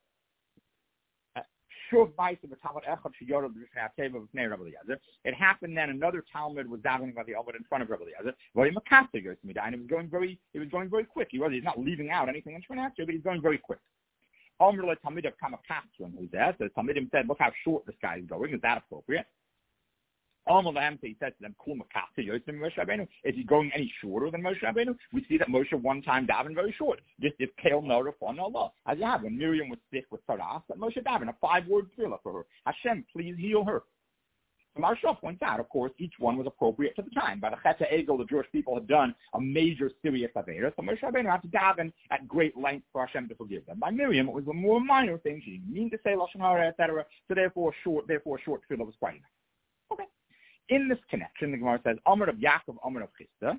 It happened then another Talmud was davening by the Amud in front of Rabbi Eliezer. And he was going very quick. He's not leaving out anything in Shemona Esrei, but he's going very quick. So the Talmidim said, look how short this guy is going. Is that appropriate? He said to them, is he going any shorter than Moshe Rabbeinu? We see that Moshe one time davened very short. This is Kael Nora for Allah. As you have, when Miriam was sick with Saras, that Moshe davened a 5-word tefillah for her. Hashem, please heal her. So Maharsha points out, of course, each one was appropriate to the time. By the Chet HaEgel, the Jewish people had done a major serious Avera, so Moshe Rabbeinu had to daven at great length for Hashem to forgive them. By Miriam, it was a more minor thing. She didn't mean to say Lashon Hara, etc. So therefore, a short tefillah was quite enough. Okay. In this connection, the Gemara says, Amar of Yaakov, Amar of Chisda,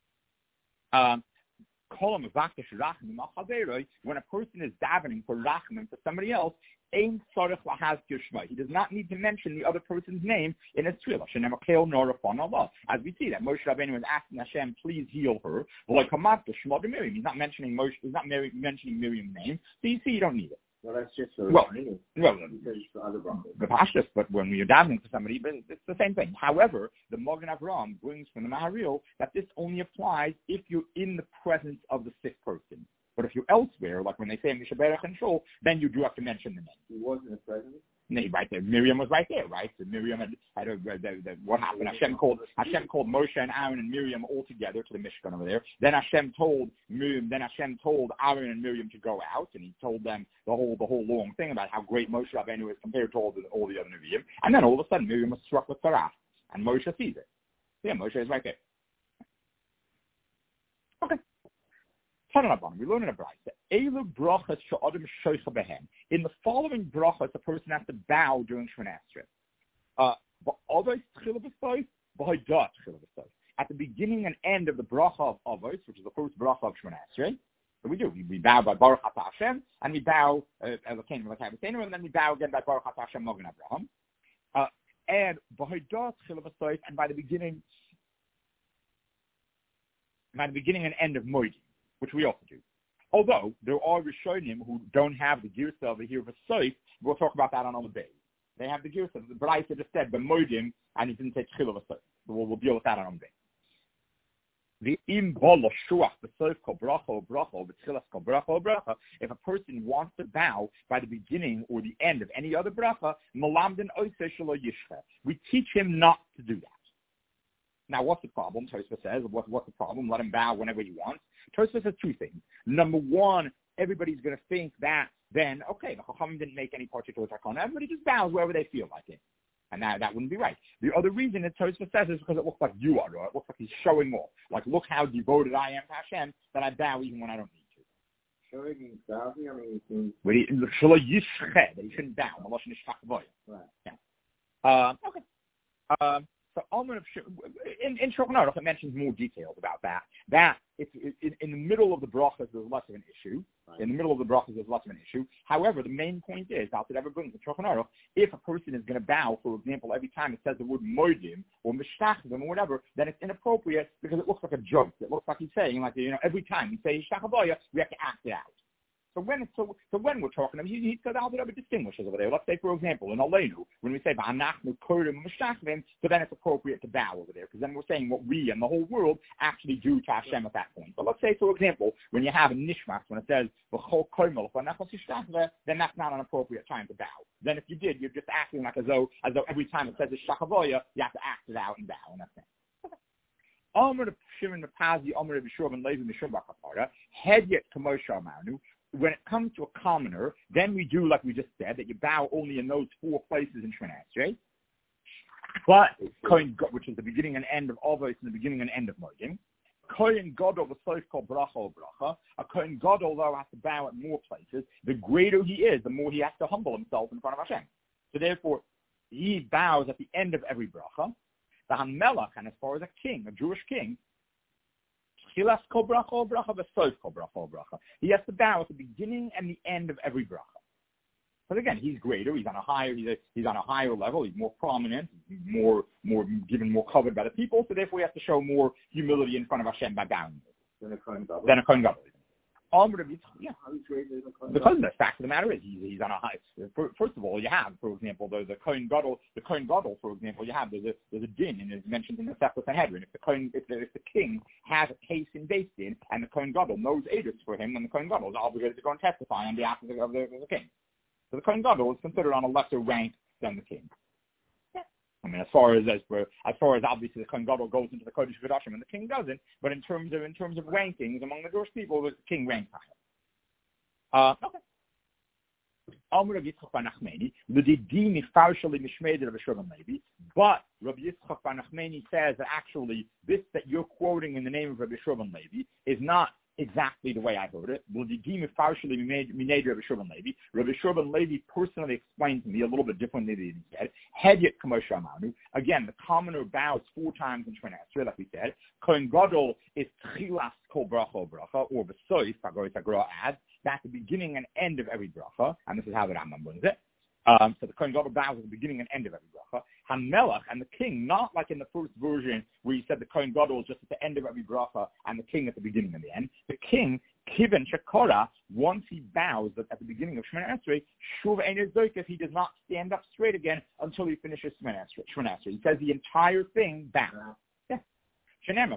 when a person is davening for rachman for somebody else, he does not need to mention the other person's name in his tefillah. As we see that Moshe Rabbeinu is asking Hashem, please heal her. He's not mentioning mentioning Miriam's name, so you see you don't need it. Well, that's just the pashtus, but when you're davening for somebody, it's the same thing. However, the Magen Avraham brings from the Maharil that this only applies if you're in the presence of the sick person. But if you're elsewhere, like when they say Mishaberach and Shul, then you do have to mention the name. He wasn't present? No, right there. Miriam was right there, right? So Miriam had what happened? Hashem called Moshe and Aaron and Miriam all together to the Mishkan over there. Then Hashem told Aaron and Miriam to go out, and he told them the whole long thing about how great Moshe Rabbeinu is compared to all the other Nevi'im. And then all of a sudden Miriam was struck with Sarah, and Moshe sees it. Yeah, Moshe is right there. Okay. We learn in a brayta. In the following brachas, a person has to bow during Shemona Esrei. At the beginning and end of the bracha of Avos, which is the first bracha of Shemona Esrei, so we bow by Baruch Atah Hashem, and we bow Elokeinu Elokai B'Seinu, and then we bow again by Baruch Atah Hashem Magen Avraham. And by the beginning and end of Moedim, which we also do. Although there are Rishonim who don't have the Girsa over here for Soif, we'll talk about that on the day. They have the Girsa. The Braita just said B'Moedim, and he didn't say Tchila v'Soif. So we'll deal with that on the day. The im bolo shuach b'soif kol bracha or bracha or b'tchilas kol bracha or bracha. If a person wants to bow by the beginning or the end of any other bracha, malamden oiseh shelo yishcha. We teach him not to do that. Now, what's the problem? Tosfos says, what's the problem? Let him bow whenever he wants. Tosfos says two things. Number one, everybody's going to think that then, okay, the Chachamim didn't make any particular takana. Everybody just bows wherever they feel like it. And that wouldn't be right. The other reason that Tosfos says is because it looks like you are, or it looks like he's showing off. Like, look how devoted I am to Hashem, that I bow even when I don't need to. Showing means bowing? I mean, it means... That he shouldn't bow. Right. Yeah. Okay. So in Shulchan Aruch, it mentions more details about that. That it's in the middle of the brachas, there's less of an issue. Right. In the middle of the brachas, there's less of an issue. However, the main point is, Al Ever brings in Shulchan Aruch, if a person is going to bow, for example, every time it says the word moedim or mishtachvim or whatever, then it's inappropriate because it looks like a joke. It looks like he's saying, like, every time we say Yishtachavoya, we have to act it out. So when we're talking, he said Al Rebbe distinguishes over there. Let's say, for example, in Aleinu, when we say Ba'anachnu Korim Mishachvim, so then it's appropriate to bow over there, because then we're saying what we and the whole world actually do to Hashem at that point. But let's say, for example, when you have a Nishmas, when it says V'chol Koimel, then that's not an appropriate time to bow. Then if you did, you're just acting like as though every time it says Shachavoya, you have to act it out and bow, and that's it. Omer Shimon Pazi, Omer Bishur Ben Levi Mishum B'Chapara, Hedyet Kamosha Amanu. when it comes to a commoner, then we do like we just said, that you bow only in those 4 places in Shemini Esrei. But which is the beginning and end of Avos and the beginning and end of Moedim. Kohen Gadol was so called bracha or bracha. A Kohen Gadol, though, has to bow at more places. The greater he is, the more he has to humble himself in front of Hashem. So therefore, he bows at the end of every bracha. The Hamelach, and as far as a king, a Jewish king, he has to bow at the beginning and the end of every bracha. But again, he's greater. He's on a higher level. He's more prominent. He's more given more covered by the people. So therefore, he has to show more humility in front of Hashem by bowing. Than a Kohen Gadol. Yeah. Because the fact of the matter is, he's on a high. First of all, you have, for example, the Kohen Gadol. The Kohen Gadol, for example, you have there's a din, and it's mentioned in the Sefer Sanhedrin. If the king has a case in Beis Din, and the Kohen Gadol knows edus for him, then the Kohen Gadol is obligated to go and testify on behalf of the king. So the Kohen Gadol is considered on a lesser rank than the king. Yeah. I mean, as far as obviously the Kohen Gadol goes into the Kodesh Kodashim and the king doesn't, but in terms of rankings among the Jewish people, the king ranks higher. Okay. But Rabbi Yitzchak Bar Nachmani says that actually this that you're quoting in the name of Rabbi Shulman Levi is not exactly the way I heard it. Rabbi Shulman Levi personally explained to me a little bit differently than he said. Again, the commoner bows 4 times in Shemini Esrei, like we said. Kohen Gadol is Tchilas Kol Bracha or V'soif, Hagro adds, that's the beginning and end of every bracha, and this is how the Rambam brings it. So the Kohen Gadol bows at the beginning and end of every bracha. Hamelach and the king, not like in the first version where you said the Kohen Gadol is just at the end of every bracha and the king at the beginning and the end. The king, Kiven Shekora, once he bows at the beginning of Shemini Esrei, Shuv Ein Zoykef, he does not stand up straight again until he finishes Shemini Esrei. He says the entire thing bows. Yeah. As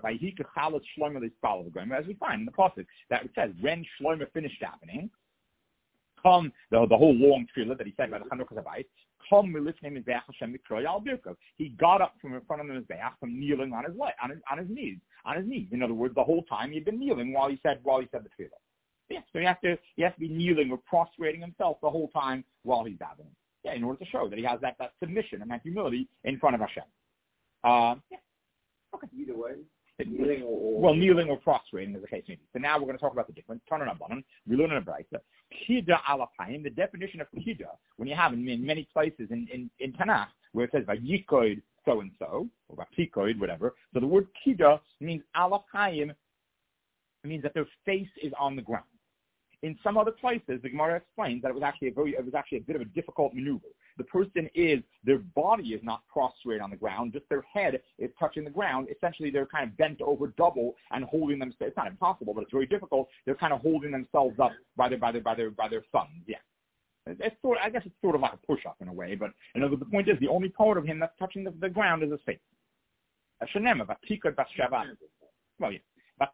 we find in the pasuk that it says when Shlomo finished davening, come the whole long tefillah that he said by the Chanukah Zabayit, come milifnei mizbeach Hashem mikroy al birkov. He got up from in front of the mizbeach from kneeling on his knees. In other words, the whole time he'd been kneeling while he said the tefillah. Yeah, so he has to be kneeling or prostrating himself the whole time while he's davening. Yeah, in order to show that he has that submission and that humility in front of Hashem. Yeah. Okay. Either way. Kneeling or prostrating is the case may be. So now we're going to talk about the difference. Tanan Rabbanan, we learn in a brayta. Kida alapayim, the definition of kida, when you have in many places in Tanakh, where it says vayikoid so and so, or vayikoid, whatever. So the word kida means alapayim, means that their face is on the ground. In some other places, the Gemara explains that it was actually a bit of a difficult maneuver. Their body is not prostrate on the ground, just their head is touching the ground. Essentially, they're kind of bent over double and holding themselves. It's not impossible, but it's very difficult. They're kind of holding themselves up by their thumbs. Yeah, I guess it's sort of like a push-up in a way. But the point is, the only part of him that's touching the ground is his face. Well, yeah,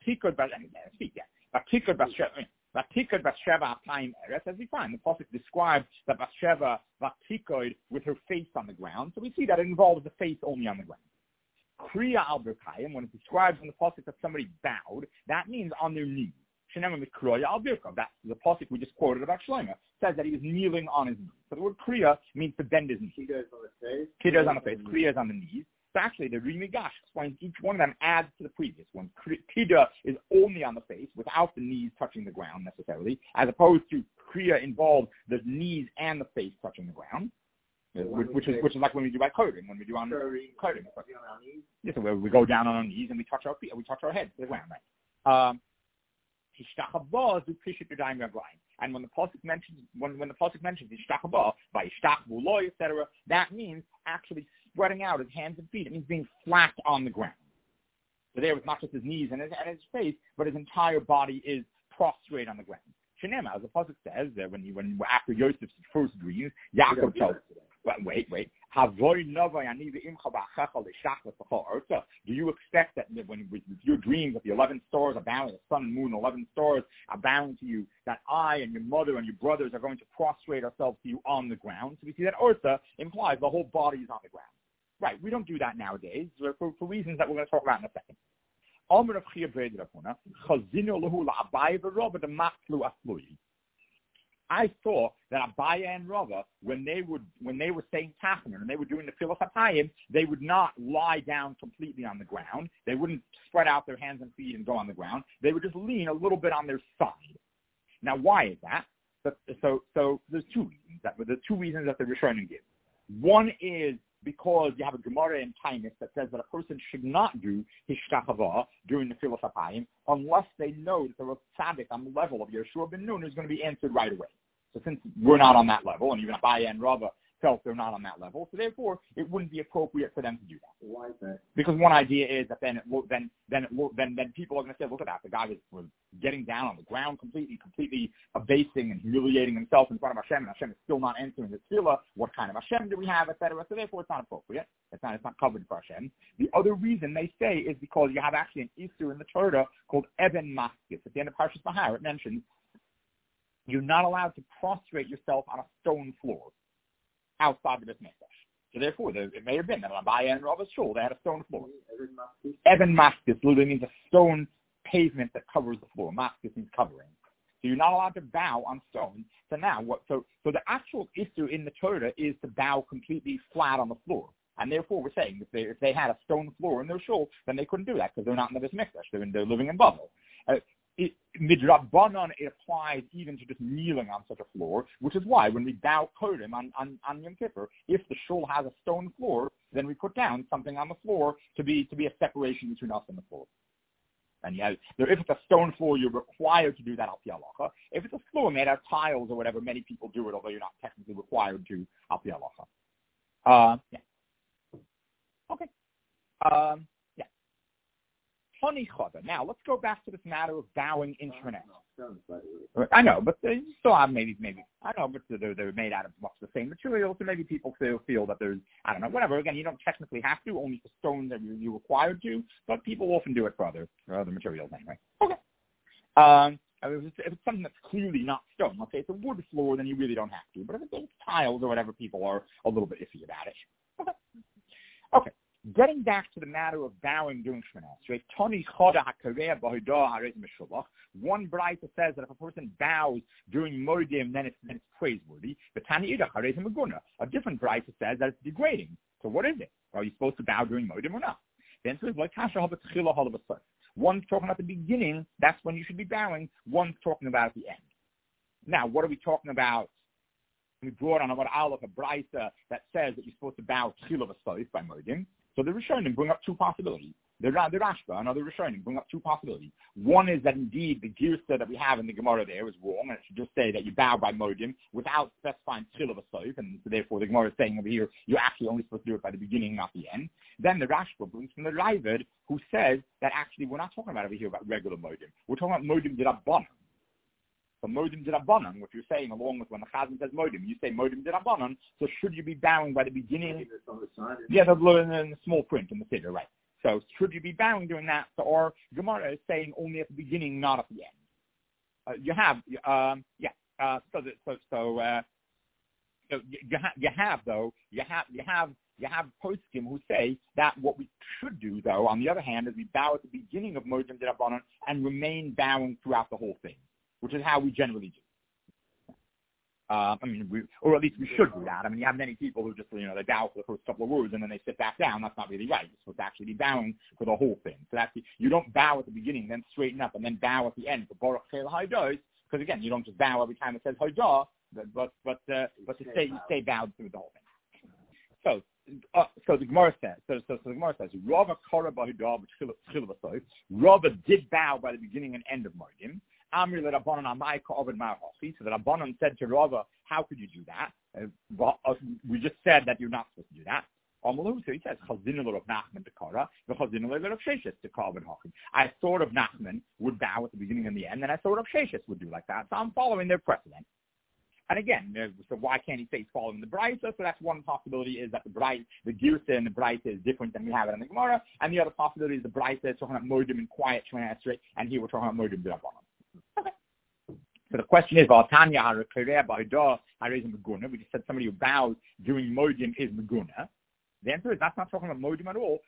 Vatikod Bathsheba Apayim Eretz, as we find. The Pasuk describes that Bathsheba Vatikod with her face on the ground. So we see that it involves the face only on the ground. Kriya al Birkayim, when it describes in the Pasuk that somebody bowed, that means on their knees. Shenema Mikroya al Birkov, that's the Pasuk we just quoted about Shlomo, says that he was kneeling on his knees. So the word Kriya means to bend his knees. Kida is on the face. Kida is on the face. Kriya is on the knees. So actually, the Rimigash explains each one of them adds to the previous one. Kida is only on the face, without the knees touching the ground necessarily, as opposed to Kriya involves the knees and the face touching the ground, which is like when we do by coding, when we do on coding. Yeah, so we go down on our knees and we touch our feet, we touch our head to the ground, right? And when the pasuk mentions Ishtachaba by Ishtachbu Lo, etc., that means actually spreading out his hands and feet. It means being flat on the ground. So there was not just his knees and his face, but his entire body is prostrate on the ground. Shenema, as the pasuk says, when after Yosef's first dreams, Yaakov tells. Wait. Do you expect that when with your dreams that the 11 stars are bowing, the sun and moon, 11 stars are bowing to you, that I and your mother and your brothers are going to prostrate ourselves to you on the ground? So we see that Ursa implies the whole body is on the ground. Right, we don't do that nowadays for reasons that we're going to talk about in a second. I saw that Abaya and Rava, when they were saying Tachman and they were doing the Tfilas HaPayim, they would not lie down completely on the ground. They wouldn't spread out their hands and feet and go on the ground. They would just lean a little bit on their side. Now, why is that? So there's two reasons. There's two reasons that the Rishonim give. One is because you have a Gemara in Tainis that says that a person should not do his shtachava during the Tfilas HaPayim unless they know that the tzaddik on the level of Yeshua ben Nun is going to be answered right away. So since we're not on that level, and even Abaya and Rava felt they're not on that level, so therefore it wouldn't be appropriate for them to do that. Why is that? Because one idea is that then people are going to say, look at that, the guy was getting down on the ground completely abasing and humiliating himself in front of Hashem, and Hashem is still not answering the tefillah. What kind of Hashem do we have, etc. So therefore it's not appropriate. It's not covered for Hashem. The other reason they say is because you have actually an issue in the Torah called Eben Maskis. At the end of Parshas Bahar, it mentions you're not allowed to prostrate yourself on a stone floor outside the Beit Mikdash. So therefore, it may have been that on Abaya and Rava's shul, they had a stone floor. Even Maskis literally means a stone pavement that covers the floor. Maskis means covering. So you're not allowed to bow on stone. So now, so the actual issue in the Torah is to bow completely flat on the floor. And therefore, we're saying if they had a stone floor in their shul, then they couldn't do that because they're not in the Beit Mikdash. They're living in Babel. Midrabanan, it applies even to just kneeling on such a floor, which is why when we bow Kodim on Yom Kippur, if the shul has a stone floor, then we put down something on the floor to be a separation between us and the floor. And if it's a stone floor, you're required to do that al pi halacha. If it's a floor made out of tiles or whatever, many people do it, although you're not technically required to al pi halacha. Yeah. Okay. Now, let's go back to this matter of bowing in Shmoneh. I know, but they still have maybe. I know, but they're made out of much the same material, so maybe people feel that there's, I don't know, whatever. Again, you don't technically have to, only for stones that you're required to, but people often do it for other materials anyway. Okay. If it's something that's clearly not stone, let's say it's a wood floor, then you really don't have to. But if it's tiles or whatever, people are a little bit iffy about it. Okay. Getting back to the matter of bowing during Shmoneh Esrei, one Braita says that if a person bows during Moedim, then it's praiseworthy. A different Braita says that it's degrading. So what is it? Are you supposed to bow during Moedim or not? The answer is one's talking at the beginning, that's when you should be bowing. One's talking about at the end. Now, what are we talking about? We brought on about Aleph, a Braita that says that you're supposed to bow Tchila V'Soif by Moedim. So the Rishonim bring up two possibilities. The Rashba and other Rishonim bring up two possibilities. One is that indeed the Girsa that we have in the Gemara there is wrong, and it should just say that you bow by Moedim without specifying Tchila V'Soif, and so therefore the Gemara is saying over here you're actually only supposed to do it by the beginning, not the end. Then the Rashba brings from the Raavad, who says that actually we're not talking about over here about regular Moedim. We're talking about Moedim D'Rabbanan. So Moedim D'Rabbanan, what you're saying, along with when the Chazan says Moedim, you say Moedim D'Rabbanan, so should you be bowing by the beginning? Yeah, that's in the small print in the Siddur, right. So should you be bowing doing that? So, or Gemara is saying only at the beginning, not at the end. You have poskim who say that what we should do, though, on the other hand, is we bow at the beginning of Moedim D'Rabbanan and remain bowing throughout the whole thing, which is how we generally do. Or at least we should do that. You have many people who just, they bow for the first couple of words and then they sit back down. That's not really right. You're supposed to actually be bowing for the whole thing. So you don't bow at the beginning, then straighten up, and then bow at the end for Baruch Chel Haidos, because again, you don't just bow every time it says Haidah, but you stay bowed through the whole thing. So the Gemara says, Rava Kara B'Haidah B'Tchila V'Soif. Rava did bow by the beginning and end of Moedim. Amri leRabbanan Amai Ka'ovid Ma'achachi. So the Rabbanan said to Rava, how could you do that? We just said that you're not supposed to do that. So he says, Chazinu l'Rav Nachman T'Kara, v'Chazinu l'Rav Sheshes T'Ka'ovid Hachim. I thought of Nachman would bow at the beginning and the end, and I thought of Sheshes would do like that. So I'm following their precedent. And again, so why can't he say he's following the Braisa? So that's one possibility, is that the Girsa and the Braisa is different than we have it in the Gemara. And the other possibility is the Braisa is talking about Moedim in quiet Shmoneh Esrei, and here we're talking about Moedim D'Rabbanan. Okay. So the question is, we just said somebody who bows during Moedim is Meguna. The answer is that's not talking about Moedim at all.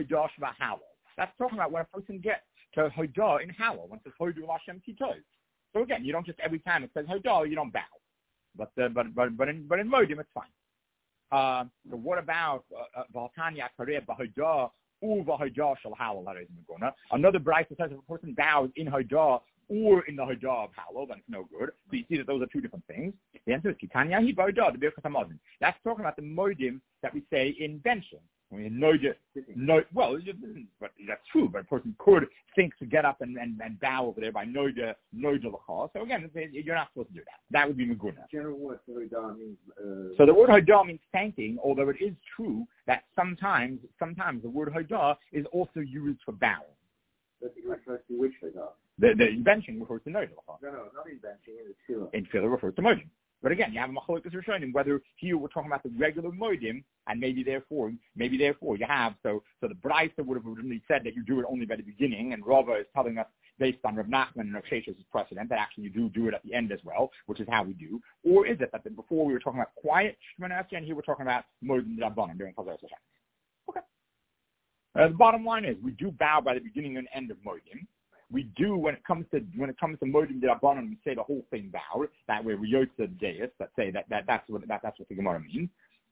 That's talking about when a person gets to Hodah in Halal, when it says Hodu Hashem Titov. So again, you don't just every time it says Hodah, you don't bow. But in Modim, it's fine. So what about Valtanya Kareh Bahodah Uva Shal Halal? Another Bryce says if a person bows in Hodah or in the Hodah of Halal, then it's no good. So you see that those are two different things. The answer is Kitanya Hi Bahodah, the Birkat HaMazon. That's talking about the Modim that we say in benching. I mean, well, but that's true. But a person could think to get up and bow over there by noida l'cha. So again, you're not supposed to do that. That would be meguna. General word Hodah means. So the word Hodah means thanking, although it is true that sometimes the word Hodah is also used for bowing. But it refers to which Hodah? The invention refers to noida l'cha. No, not invention. In the tefillah. In tefillah refers to modim. But again, you have a machlokes rishonim whether here we're talking about the regular modim, and maybe therefore you have so the Brisa would have originally said that you do it only by the beginning, and Rava is telling us based on Rav Nachman and Rav Shesh's precedent that actually you do it at the end as well, which is how we do. Or is it that before we were talking about quiet Shemona Esrei, and here we're talking about modim d'Rabbanan during Chazar Hashem? Okay. The bottom line is we do bow by the beginning and end of modim. We do when it comes to modim d'Rabbanan, we say the whole thing bowed. That way we yotze the deis. Let's say that's what the Gemara means.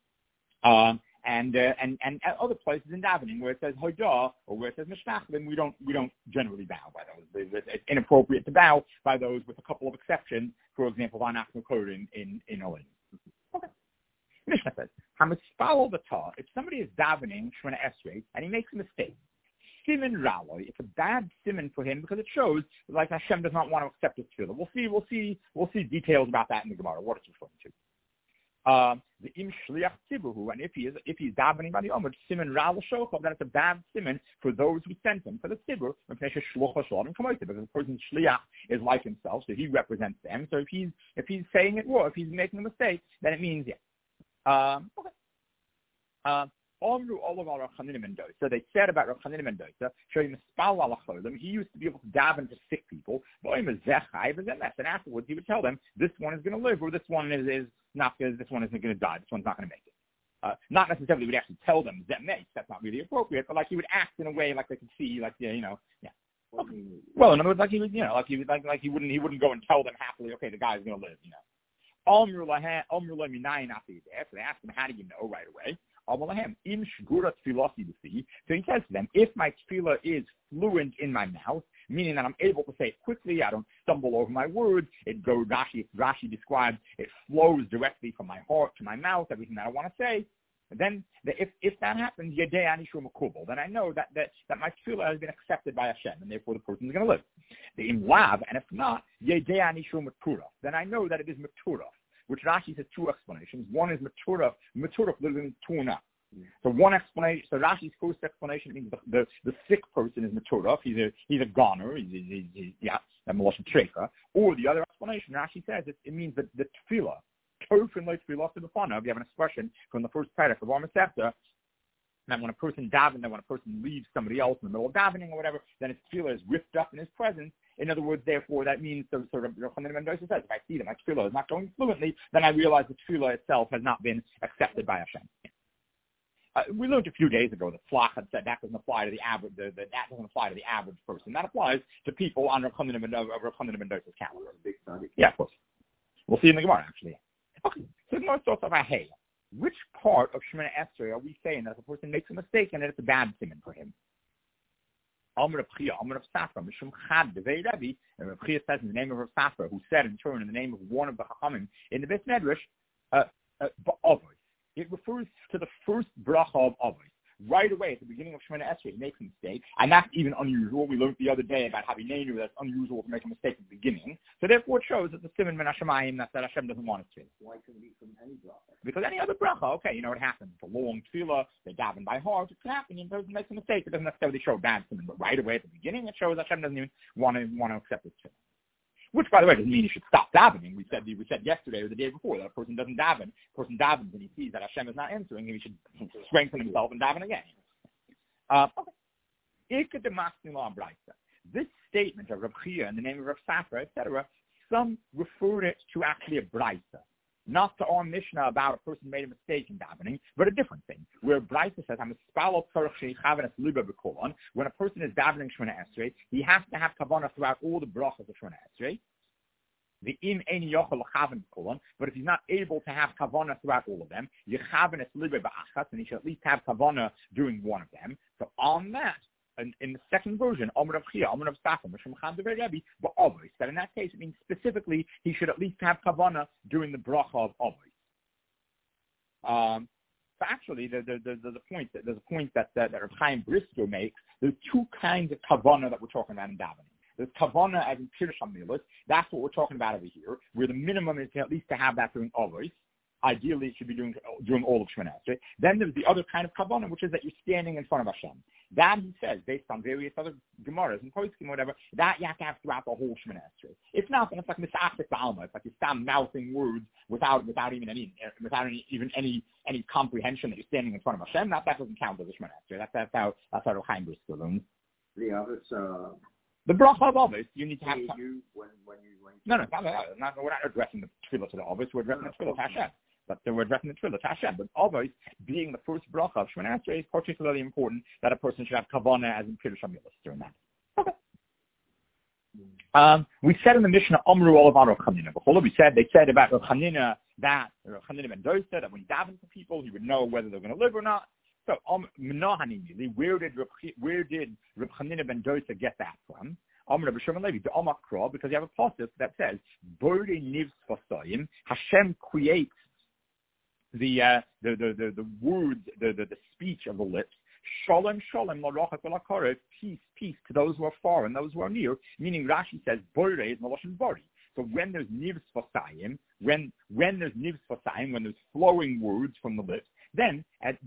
And other places in davening where it says Hodah or where it says Mishnach, then we don't generally bow by those. It's inappropriate to bow by those with a couple of exceptions. For example, Vanach Mekor in Olim. Okay. Mishnah says Hamispal B'Tah. If somebody is davening Shemona Esrei and he makes a mistake, Siman Raloi, it's a bad siman for him because it shows like Hashem does not want to accept his tefillah. We'll see details about that in the Gemara, what it's referring to. The im shliach tzibuhu, and if he's davening by the Omer, siman Ral Shochov, then it's a bad siman for those who sent him for the tzibur, because the person's shliach is like himself, so he represents them. So if he's saying it wrong, if he's making a mistake, then it means yeah. Okay. So they said about Rav Chanina ben Dosa, he used to be able to daven to sick people, and afterwards he would tell them, this one is going to live, or this one is not, this one isn't going to die, this one's not going to make it. Not necessarily he would actually tell them Zemmeis, that's not really appropriate, but like he would act in a way like they could see, like, yeah. Okay. Well, in other words, like he would, like he wouldn't go and tell them happily, okay, the guy's going to live, So they asked him, how do you know right away? So he says to them, if my tefillah is fluent in my mouth, meaning that I'm able to say it quickly, I don't stumble over my words, it goes, Rashi describes, it flows directly from my heart to my mouth, everything that I want to say, then if that happens, then I know that my tefillah has been accepted by Hashem, and therefore the person is going to live. The imlav, and if not, then I know that it is maturah. Which Rashi says two explanations. One is maturah literally means tuna. So one explanation. So Rashi's first explanation means the sick person is maturah. He's a goner. He's a maloshin trefa. Or the other explanation, Rashi says it means that the tefillah, tofin lo tefillah b'fanav. We have an expression from the first paragraph of our Masechta that when a person davens, that when a person leaves somebody else in the middle of davening or whatever, then his tefillah is ripped up in his presence. In other words, therefore, that means, so Rav Chanina ben Dosa says, if I see that my tefillah is not going fluently, then I realize the tefillah itself has not been accepted by Hashem. We learned a few days ago that Flach had said that doesn't apply to the average. That doesn't apply to the average person. That applies to people on Rav Chanina ben Dosa's calendar. Yeah, of course. We'll see in the Gemara actually. Okay, so the Gemara starts off, hey, which part of Shemona Esrei are we saying that if a person makes a mistake and that it's a bad siman for him? Amr of Safra, Mishum Chad Devei Rebbe, and Rav Chia says in the name of Rav Safra, who said in turn in the name of one of the Chachamim in the Beit Medrash, Ba'avos. It refers to the first bracha of Avos. Right away at the beginning of Shemona Esrei, he makes a mistake, and that's even unusual. We learned the other day about Havinenu, that's unusual to make a mistake at the beginning. So therefore it shows that the Siman Ben Hashemayim, that Hashem doesn't want us to. Why couldn't it be from any bracha? Because any other bracha, okay, it happens. It's a long tefillah, they daven by heart, it can happen, and the person makes a mistake. It doesn't necessarily show bad Siman, but right away at the beginning it shows Hashem doesn't even want to accept it. Which, by the way, doesn't mean you should stop davening. We said yesterday or the day before that a person doesn't daven. A person davens and he sees that Hashem is not answering, and he should strengthen himself and daven again. This statement of Rav Chia in the name of Rav Safra, etc., some refer it to actually a Brisa, not to our Mishnah about a person made a mistake in davening, but a different thing, where Brisa says, when a person is davening Shemona Esrei, he has to have kavanah throughout all the brachas of Shemona Esrei. The im ein yochel chaven kolon, but if he's not able to have kavana throughout all of them, yechaven es libe ba'achas, and he should at least have kavana during one of them. So on that, in the second version, Omer of Chia, Omer of Safam, Mishum Chad Dever Rebbe, but Ovois, that in that case it means specifically he should at least have kavana during the bracha of Ovois. So actually, there's a point that Rav Chaim Brisker makes. There's two kinds of kavana that we're talking about in davening. There's kavana as in Pirush HaMilos. That's what we're talking about over here, where the minimum is at least to have that during Ovois. Ideally, it should be during all of Shemoneh Esrei. Then there's the other kind of kavana, which is that you're standing in front of Hashem. That, he says, based on various other Gemaras and Poskim or whatever, that you have to have throughout the whole Shemoneh Esrei. If not, then it's like Misachik Ba'alma. It's like you start mouthing words without even any comprehension that you're standing in front of Hashem. That doesn't count as a Shemoneh Esrei. That's how Rav Chaim Brisker learns. The others, the bracha of Ovis, you need to have some. No, we're not addressing the tefillah to the Ovis. We're addressing the tefillah to Hashem. But we're addressing the tefillah to Hashem. But Ovis, being the first bracha of Shemoneh Esrei, is particularly important that a person should have kavana as in Pirush HaMilos during that. Okay. We said in the Mishnah, Amru Olav Rav Chanina. They said about Rav Chanina that Rav Chanina ben Dosa, that when he davened for people, he would know whether they're going to live or not. So, where did Reb Chanina ben Dosa get that from? Because you have a pasuk that says, Hashem creates the words, the speech of the lips. Shalom, shalom, peace, peace to those who are far and those who are near. Meaning, Rashi says, Bore is Maloshin Bori. So when there's nivs fasayim, when there's nivs fasayim, when there's flowing words from the lips, then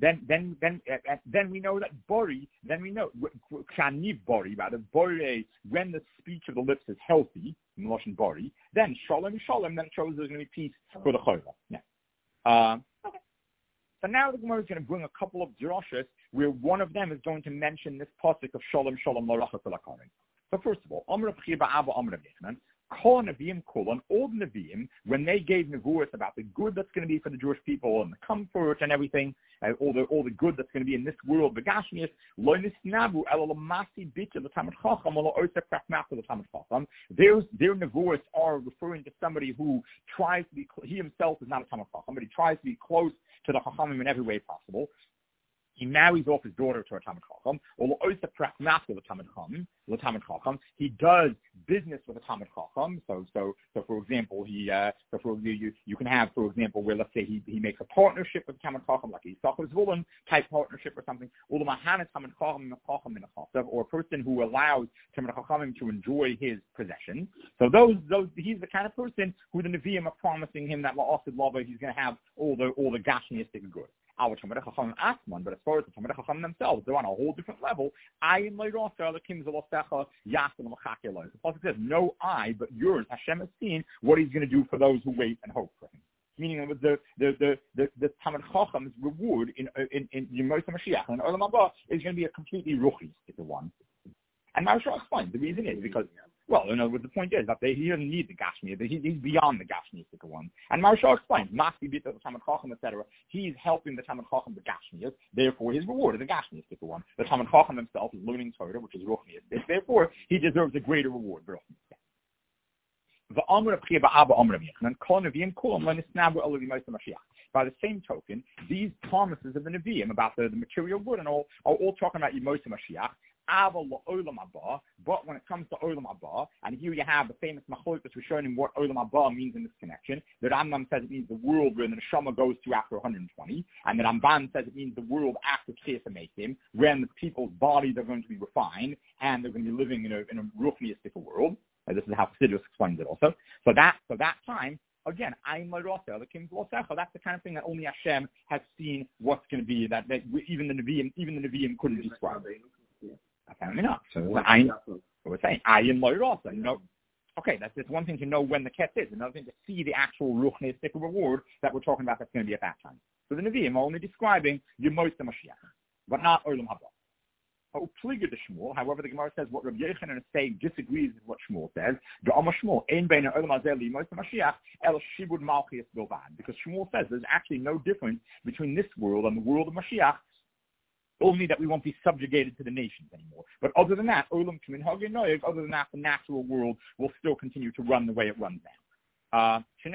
we know that bori. Then we know kaniv bori, rather bori. When the speech of the lips is healthy, Moshe bori, then shalom shalom. Then it shows there's going to be peace for the chayla. Yeah. Okay. So now the Gemara is going to bring a couple of drashas where one of them is going to mention this pasuk of shalom shalom l'racha l'karim. So first of all, Amr of Chiba Abba Amr of Yechnan. All the Nevi'im, when they gave nevuos about the good that's going to be for the Jewish people and the comfort and everything, all the good that's going to be in this world, the Gashmias, their nevuos are referring to somebody who tries to be, he himself is not a Talmid Chacham, but he tries to be close to the Chachamim in every way possible. He marries off his daughter to a Talmid Chacham, or the Talmid Chacham. He does business with a Talmid Chacham. So for example, you can have, for example, where let's say he makes a partnership with a Talmid Chacham, like a Yisachar Zvulun type partnership or something, or a person who allows Talmid Chacham to enjoy his possessions. So he's the kind of person who the Nevi'im are promising him that la'asid lava, he's going to have all the gashmiistic good. But as far as the Talmid Chacham themselves, they're on a whole different level. The Pasuk says, no eye, but yours. Hashem has seen what he's going to do for those who wait and hope for him. Meaning that the Talmid Chacham's reward in Yemos HaMashiach and Olam Haba is going to be a completely ruchnistic one. And Maharshal explains the reason is because, well, in other words, the point is that he doesn't need the Gashmi, he's beyond the Gashmistic one. And Maharshal explains, Masti Bita, the Talmid Chacham, etc., he's helping the Talmid Chacham, the Gashmias, therefore his reward is the Gashmistic one. The Talmid Chacham himself is learning Torah, which is Ruchnistic, therefore he deserves a greater reward, Ruchnistic. By the same token, these promises of the Nevi'im about the material good and all are all talking about Yemos HaMashiach. But when it comes to Olam Haba, and here you have the famous machlokes which was shown in what Olam Haba means in this connection. The Rambam says it means the world where the neshama goes to after 120, and the Ramban says it means the world after Tchias HaMetim, when the people's bodies are going to be refined and they're going to be living in a ruchnistic world. This is how Chassidus explains it also. So that time. Again, Ayin L'Rosa, the King's L'Osecha, that's the kind of thing that only Hashem has seen what's going to be, that even the Nevi'im couldn't describe. Apparently not. So we're saying Ayin L'Rosa. Okay, that's one thing to know when the ket is. Another thing to see the actual ruchnistic reward that we're talking about that's going to be at that time. So the Nevi'im are only describing Yemos HaMashiach, but not Olam Haba. However, the Gemara says what Rabbi Yochanan is saying disagrees with what Shmuel says. Because Shmuel says there's actually no difference between this world and the world of Mashiach, only that we won't be subjugated to the nations anymore. But other than that, the natural world will still continue to run the way it runs now. As the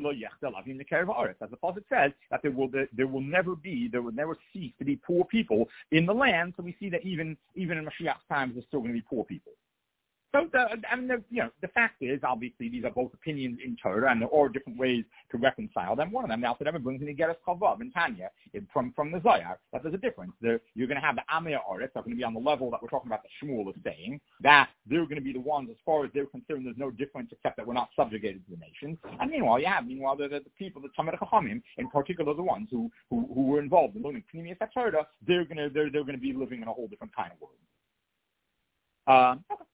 Pasuk says, that there will never cease to be poor people in the land. So we see that even in Mashiach's times, there's still going to be poor people. So the fact is, obviously, these are both opinions in Torah, and there are different ways to reconcile them. One of them, the Alter Rebbe brings in the Geras Chavav in Tanya from the Zohar, that there's a difference. You're going to have the Amei Aretz, that are going to be on the level that we're talking about, the Shmuel is saying, that they're going to be the ones, as far as they're concerned, there's no difference except that we're not subjugated to the nations. And meanwhile, the people, the Talmid Chachamim, in particular the ones who were involved in learning Pnimius HaTorah, they're going to be living in a whole different kind of world. Okay.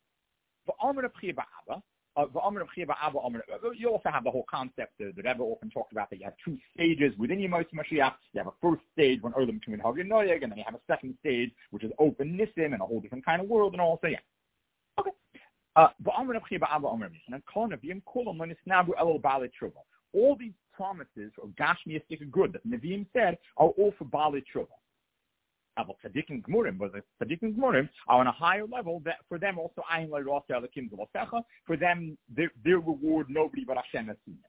You also have the whole concept that the Rebbe often talked about, that you have two stages within Yemos Mashiach. You have a first stage when Olam Kumin Hagin Noyeg, and then you have a second stage which is open Nissim and a whole different kind of world, and all. So yeah, okay. All these promises of Gashmiistic good that Nevi'im said are all for Baalei Tshuva. Tzaddik and Gmurim are on a higher level. That for them also, for them, their reward nobody but Hashem has seen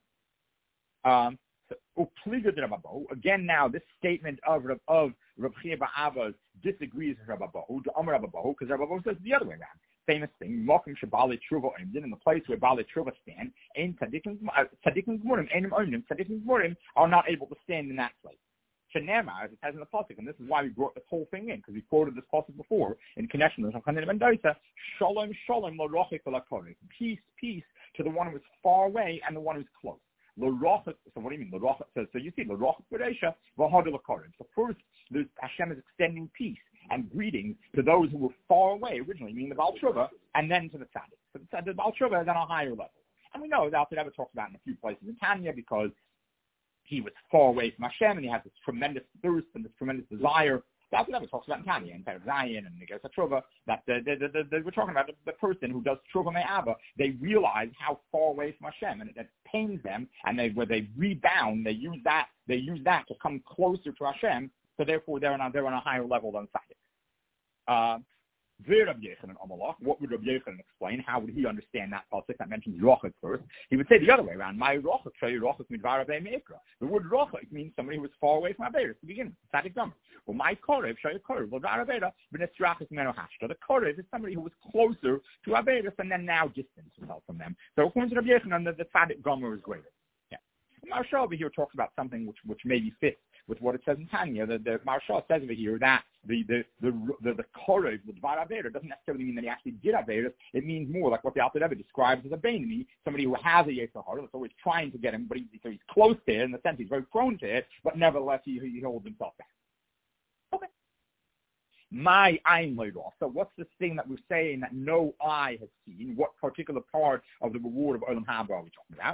it. Again, now this statement of Reb Chia Ba'ava disagrees with Rabbi Bahu, because Rabbi Bahu says the other way around. Famous thing, Mokim Shabali Truva in the place where Baalei Truva stand, Tzaddik and Gmurim are not able to stand in that place. Shenema, as it says in the pasuk, and this is why we brought this whole thing in, because we quoted this pasuk before in connection with Chanan ben Dosa. Shalom, shalom, l'rochik v'l'korek. Peace, peace to the one who is far away and the one who is close. L'rochik. So what do you mean? L'rochik. So you see, l'rochik v'reisha v'had l'korek. So first, Hashem is extending peace and greetings to those who were far away originally, meaning the Baal Tshuva, and then to the tzaddik. So the Baal Tshuva is on a higher level, and we know that Alter Rebbe talks about in a few places in Tanya, because he was far away from Hashem, and he has this tremendous thirst and this tremendous desire. That's what talks about in Tanya, in Perek Zayin and Negeras HaTrova, that we're talking about the person who does Trova Me'ava. They realize how far away from Hashem, and it pains them, and when they rebound, they use that to come closer to Hashem. So therefore, they're on a higher level than Tzaddik. What would Rabbi Yochanan explain? How would he understand that pasuk that mentions rochik first? He would say the other way around. My rochik, rochik midvar avei meikra. The word rochik means somebody who was far away from Averis to begin with. Tzaddik number. Well, my korev, korev, midvar avera, b'nesrachis meno hashta. The korev is somebody who was closer to Averis and then now distanced himself from them. So according to Rabbi Yochanan, the tzaddik gomer is greater. Yeah. Maharsha over here talks about something which maybe fits with what it says in Tanya. The Maharsha says over here that the korev, the dvar avera, doesn't necessarily mean that he actually did averis. It means more like what the Alter Rebbe describes as a beinoni, somebody who has a yetzer hara, that's always trying to get him, but he's close to it, in the sense he's very prone to it, but nevertheless he holds himself back. Okay. My ayin loidah. So what's this thing that we're saying that no eye has seen? What particular part of the reward of Olam Haba are we talking about?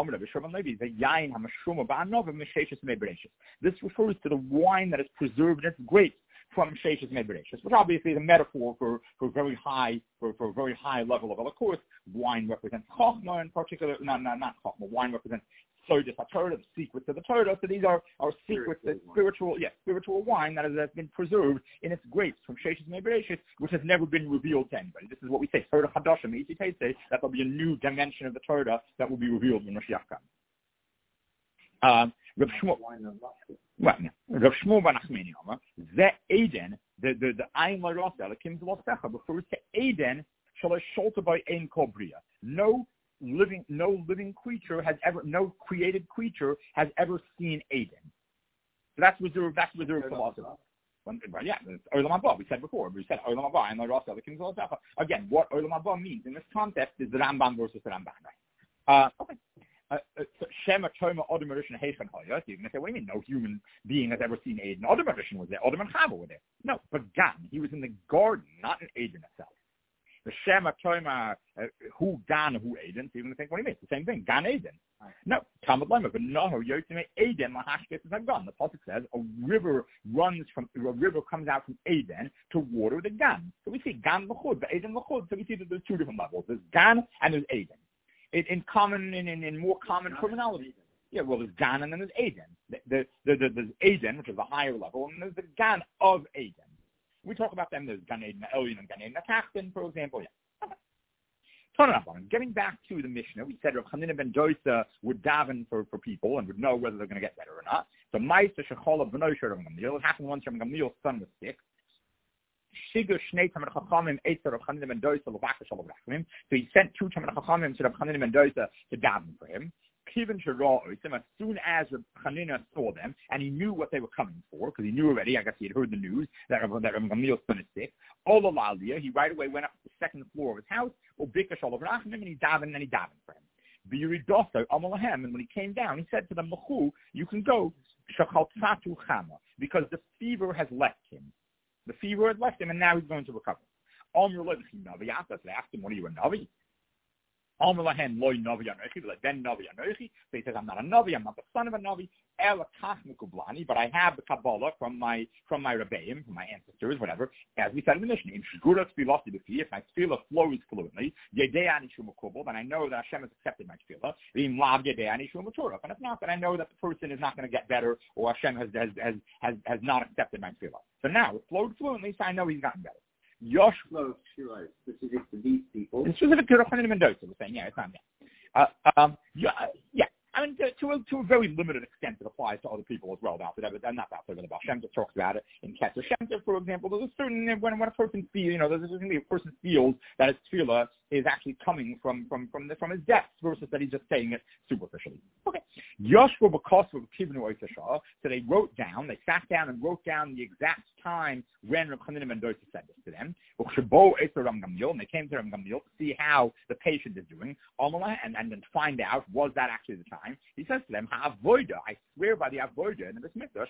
This refers to the wine that is preserved in its grapes from Sheishes Mebereshis, which obviously is a metaphor for a very high level of. Of course, wine represents Chochmah in particular. Not Chochmah. Wine represents Sodas HaTorah, the secrets of the Torah. So these are secrets, spiritual wine that has been preserved in its grapes from Sheishes Mebereshis, which has never been revealed to anybody. This is what we say, Torah Chadasha, that there will be a new dimension of the Torah that will be revealed when Mashiach comes. Rav Shmuel ben Achmeni Omer, the Eden, the Ayin L'Rosa, the Kim Zlosecha, refers to Eden, Shalosh Sholta by Ein Kol Bria. No living creature has ever, no created creature has ever seen Eden. So that's reserved philosophy. Yeah, Olam Haba, we said before. We said Olam Haba and L'Rosa, the Kim Zlosecha. Again, what Olam Haba means in this context is the Ramban versus the Ramban, right? Okay. Shema Toma Odom Rishon Heichen Hoya. You're going to say, what do you mean? No human being has ever seen Eden. Odom Rishon was there. Odom and Chava were there. No, but Gan, he was in the garden, not in Eden itself. The Shema Toma who Gan, who Eden. So you're going to think, what do you mean? It's the same thing. Gan Eden. No, Talmud Lema, but no, Yotzime Eden Lahashkes is Gan. The pasuk says a river comes out from Eden to water the Gan. So we see Gan L'chud, but Eden L'chud. So we see that there's two different levels. There's Gan and there's Eden. In more common terminology. Yeah, well, there's Gan and then there's Eden. There's Eden, which is a higher level, and there's the Gan of Eden. We talk about them. There's Gan Eden Elyon and Gan Eden Tachton, for example. Yeah. Getting back to the Mishnah, we said Rav Chanina ben Dosa would daven for people and would know whether they're going to get better or not. So Ma'aseh Shecholav b'noi Rav Gamliel. It happened once Rav Gamliel's son was sick. So he sent two Talmid Chachamim to Rav Chanina ben Dosa to daven for him. As soon as Rav Chanina saw them, and he knew what they were coming for, because he knew already, I guess he had heard the news, that Rav Gamliel's son is sick, he right away went up to the second floor of his house, and he davened for him. And when he came down, he said to them, you can go, because the fever has left him. The fever had left him, and now he's going to recover. They asked him, what are you, a Navi? He says, I'm not a Navi, I'm not the son of a Navi, but I have the Kabbalah from my Rebbeim, from my ancestors, whatever, as we said in the Mishnah. If my tefillah flows fluently, then I know that Hashem has accepted my tefillah. And if not, then I know that the person is not going to get better, or Hashem has not accepted my tefillah. So now, it flowed fluently, so I know he's gotten better. Yosh flows specific to these people. It's specific to Rav Chanina ben Dosa, we're saying, it's not that. Yeah. I mean, to a very limited extent, it applies to other people as well. Not that the Baal Shem Tov talks about it in Kesser Shem Tov, for example. There's a certain when a person feels, there's going to be a person feels that his tefillah is actually coming from his depths versus that he's just saying it superficially. Okay. Yoshua B'Kosov Kivnu Oisashah. So they sat down and wrote down the exact time when Rav Chanina ben Dosa said this to them. And they came to Rav Gamliel to see how the patient is doing, and then find out, was that actually the time? He says to them, Ha'avoida, I swear by the Avoida in the Bris Mikdash,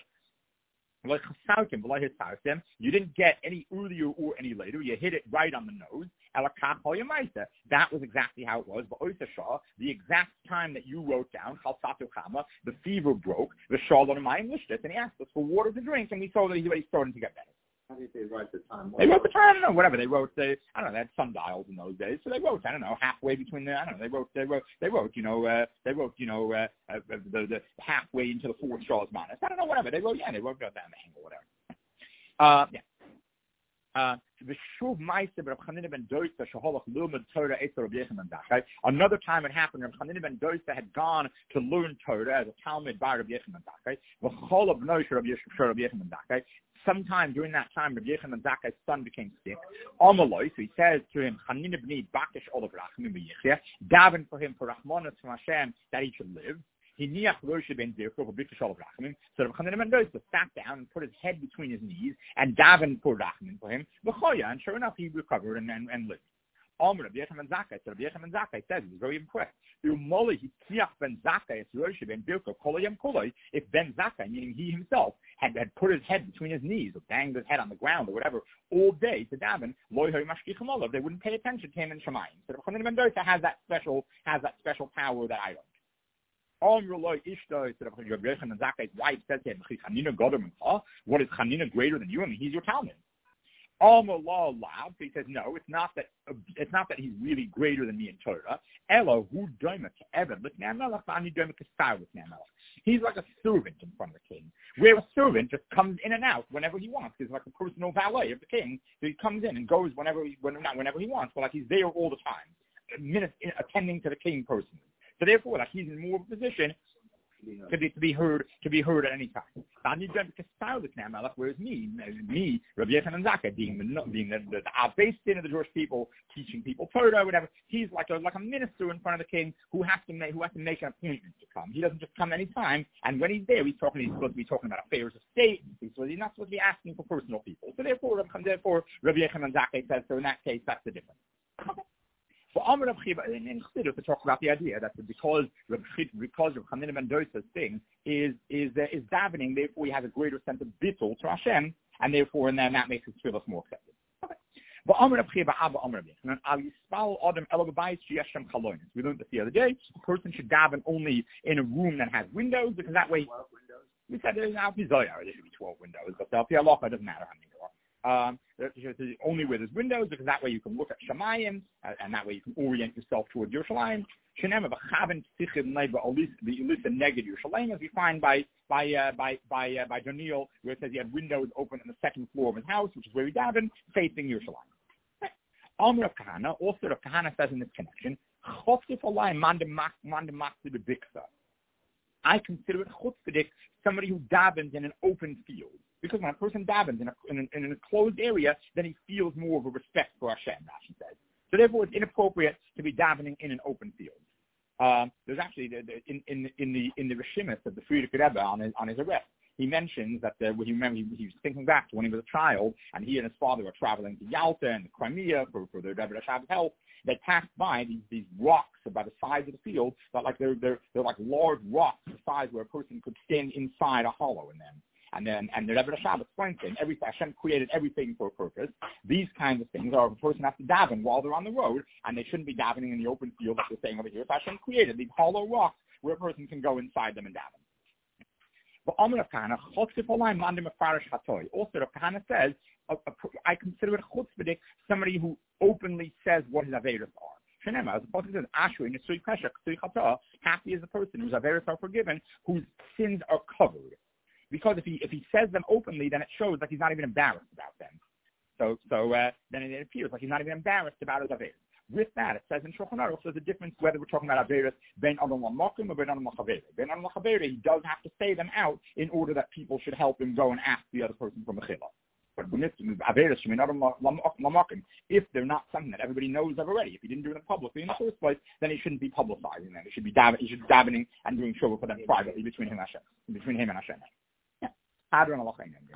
you didn't get any earlier or any later. You hit it right on the nose. That was exactly how it was. But the exact time that you wrote down, the fever broke, and he asked us for water to drink, and we saw that he was starting to get better. How did they write the time? They wrote the time, I don't know, whatever. They wrote, they had sundials in those days. So they wrote, halfway between the, they wrote, the halfway into the fourth Shaw's Manas. I don't know, whatever. They wrote down the angle, whatever. Another time it happened, Rav Chanina ben Dosa had gone to learn Torah as a Talmud by Rabbi Yechon ben Zakkai. Sometime during that time, Rabbi Yechon ben Zakkai's son became sick. So he says to him, Chanina b'ni bakish olav rachmim b'yichya, daven for him for Rahmanas from Hashem that he should live. So Rav Chanina ben Dosa sat down and put his head between his knees and davened for Rachman for him. And sure enough, he recovered and lived. Rabbi Yechon ben Zakkai says, he was very impressed. If Ben Zakkai, meaning he himself, had put his head between his knees or banged his head on the ground or whatever all day to daven, they wouldn't pay attention to him in Shemayim. So Rabbi Chanina ben Dosa has that special power that I don't. What is Chanina greater than you? I mean, he's your Talmud. So he says, no, it's not that he's really greater than me in Torah. He's like a servant in front of the king, where a servant just comes in and out whenever he wants. He's like a personal valet of the king. So he comes in and goes not whenever he wants, but like he's there all the time, attending to the king personally. So therefore, like he's in more of a position to be heard at any time. Whereas me, Rabbi Yechon ben Zakkai, being the base din of the Jewish people, teaching people Torah, whatever, he's like a minister in front of the king who has to make an appointment to come. He doesn't just come any time, and when he's there, he's supposed to be talking about affairs of state. He's not supposed to be asking for personal people. So therefore, Rabbi Yechon ben Zakkai says, so in that case, that's the difference. Okay. So Amar Rav Chiba in Chassidus to talk about the idea that because Rav Chanina ben Dosa's thing is davening, therefore he has a greater sense of bittul to Hashem, and therefore and then that makes his tefillah more accepted. Okay. But Amar Rav Chiba Abba Amar Rav Yechon Al Yispal Adam Elo B'Bayis Sheyesh Shem Chalonos. We learned this the other day. A person should daven only in a room that has windows, because that way. 12 windows. We said there's now there should be 12 windows, but the halacha doesn't matter how many there are. Only where there's windows, because that way you can look at Shemayim, and that way you can orient yourself toward Yerushalayim. As we find by Daniel, where it says he had windows open in the second floor of his house, which is where he davened, facing Yerushalayim. Amr of Kahana, also Rav Kahana says in this connection, I consider it chutzpahdik, somebody who davens in an open field. Because when a person davens in a closed area, then he feels more of a respect for Hashem, Rashi says. So therefore, it's inappropriate to be davening in an open field. There's actually in the Rishimis of the Frierdiker Rebbe on his arrest, he mentions that he was thinking back to when he was a child, and he and his father were traveling to Yalta and the Crimea for the Rebbe Rashab's help. They passed by these rocks about the size of the field, but like they're like large rocks the size where a person could stand inside a hollow in them. And the Rebbe Rashab explains to him, Hashem created everything for a purpose. These kinds of things are if a person has to daven while they're on the road, and they shouldn't be davening in the open field like they're saying over here. So Hashem created these hollow rocks where a person can go inside them and daven. But also Rav Kahana says, I consider it chutzpahdik, somebody who openly says what his averos are. Shenema, as the Pasuk says, happy is the person whose averos are forgiven, whose sins are covered. Because if he says them openly, then it shows like he's not even embarrassed about them. So then it appears like he's not even embarrassed about his averos. With that, it says in Shulchan Aruch, there's a difference whether we're talking about averos ben adam lamakim or ben adam lachaveri. Ben adam lachaveri, he does have to say them out in order that people should help him go and ask the other person for mechila. But when it's averos ben adam lamakim, if they're not something that everybody knows of already, if he didn't do them publicly in the first place, then he shouldn't be publicizing them. He should be davening and doing shuvah for them privately between him and Hashem. Yeah.